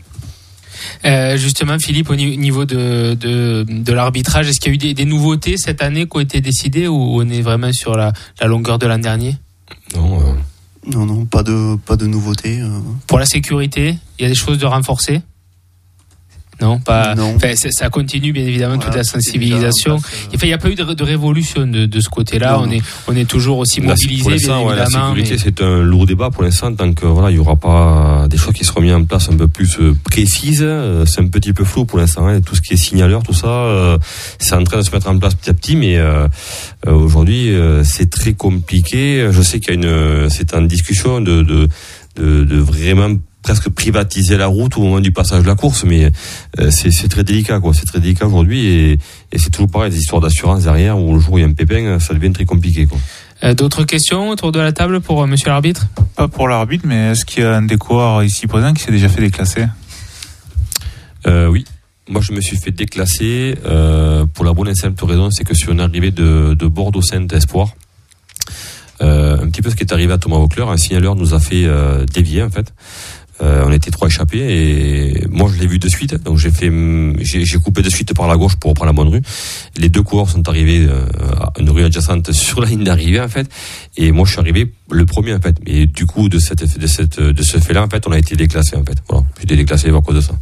Euh, justement, Philippe, au niveau de, de, de l'arbitrage, est-ce qu'il y a eu des, des nouveautés cette année qui ont été décidées ou on est vraiment sur la, la longueur de l'an dernier? Non, euh... Non, non, pas de, pas de nouveauté. Euh. Pour la sécurité, il y a des choses de renforcer? Non, pas. Non. Enfin, ça continue bien évidemment voilà, toute la sensibilisation. Place, euh... Enfin, il n'y a pas eu de, de révolution de, de ce côté-là. Non, on non. est, on est toujours aussi mobilisé. Pour l'instant, bien ouais, évidemment. La sécurité, mais... c'est un lourd débat pour l'instant. Tant que voilà, il y aura pas des choses qui seront mises en place un peu plus précises. C'est un petit peu flou pour l'instant. Hein. Tout ce qui est signaleur, tout ça, euh, c'est en train de se mettre en place petit à petit. Mais euh, euh, aujourd'hui, euh, c'est très compliqué. Je sais qu'il y a une, c'est en discussion de, de, de, de vraiment presque privatiser la route au moment du passage de la course, mais euh, c'est, c'est très délicat, quoi. C'est très délicat aujourd'hui et, et c'est toujours pareil, des histoires d'assurance derrière où le jour où il y a un pépin, ça devient très compliqué, quoi. Euh, d'autres questions autour de la table pour euh, monsieur l'arbitre? Pas pour l'arbitre, mais est-ce qu'il y a un des coureurs ici présent qui s'est déjà fait déclasser? euh, Oui. Moi, je me suis fait déclasser euh, pour la bonne et simple raison, c'est que sur une arrivée de, de Bordeaux-Saint-Espoir, euh, un petit peu ce qui est arrivé à Thomas Voeckler, un signaleur nous a fait euh, dévier, en fait. Euh, on était trois échappés et moi je l'ai vu de suite, donc j'ai fait, j'ai, j'ai coupé de suite par la gauche pour reprendre la bonne rue. Les deux coureurs sont arrivés euh, à une rue adjacente sur la ligne d'arrivée en fait, et moi je suis arrivé le premier en fait. Et du coup de cette, de cette, de ce fait-là en fait, on a été déclassé en fait. Voilà, j'ai été déclassé à cause de ça.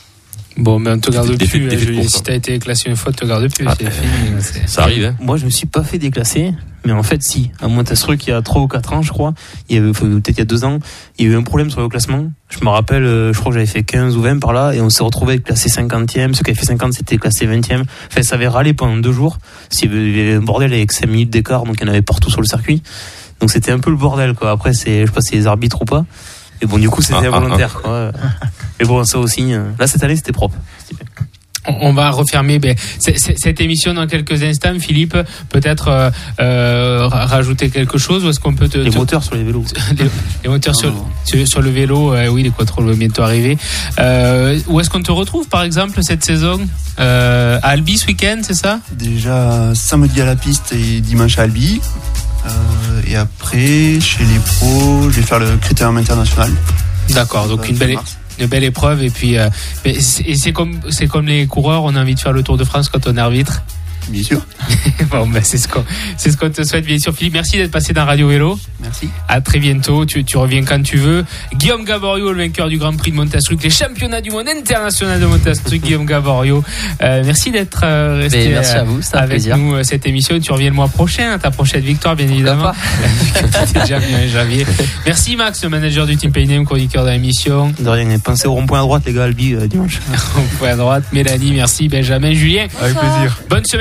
Bon, mais on te garde plus. Fait, Julien, si t'as été déclassé une fois, te garde plus. Ah, c'est fini. C'est... Ça arrive, hein. Moi, je me suis pas fait déclasser, mais en fait, si. À Montastruc, il y a trois ou quatre ans, je crois, il y avait, peut-être il y a deux ans, il y a eu un problème sur le classement. Je me rappelle, je crois que j'avais fait quinze ou vingt par là, et on s'est retrouvé classé cinquantième. Ceux qui avaient fait cinquante, c'était classé vingtième. Enfin, ça avait râlé pendant deux jours. S'il y avait un bordel avec cinq minutes d'écart, donc il y en avait partout sur le circuit. Donc c'était un peu le bordel, quoi. Après, c'est, je sais pas si c'est les arbitres ou pas. Et bon, du coup, c'était ah, volontaire, ah, quoi. Mais bon, ça aussi, là, cette année, c'était propre. C'était bien. On va refermer ben, cette émission dans quelques instants. Philippe, peut-être euh, euh, rajouter quelque chose ou est-ce qu'on peut te, les te... moteurs sur les vélos les, les moteurs sur, sur, sur le vélo, euh, oui, les contrôles vont bientôt arriver. Euh, où est-ce qu'on te retrouve par exemple cette saison euh, à Albi ce week-end, c'est ça? Déjà samedi à la piste et dimanche à Albi. Euh, et après, chez les pros, je vais faire le critérium international. D'accord, donc une belle, une belle épreuve. Et puis, euh, c'est, c'est, comme, c'est comme les coureurs, on a envie de faire le Tour de France quand on est arbitre. Bien sûr. Bon, ben, c'est ce qu'on, c'est ce qu'on te souhaite, bien sûr. Philippe, merci d'être passé dans Radio Vélo. Merci. À très bientôt. Tu, tu reviens quand tu veux. Guillaume Gaborio, le vainqueur du Grand Prix de Montastruc, les championnats du monde international de Montastruc, Guillaume Gaborio. Euh, merci d'être euh, resté merci à vous, c'est un avec plaisir. nous euh, cette émission. Tu reviens le mois prochain, à ta prochaine victoire, bien évidemment. T'es déjà venu en janvier. Merci Max, le manager du Team Payneham, chroniqueur de l'émission. De rien. Pensez au rond-point à droite, les gars, Albi, euh, dimanche. Rond-point à droite. Mélanie, merci. Benjamin, Julien. Avec plaisir. Bonne semaine.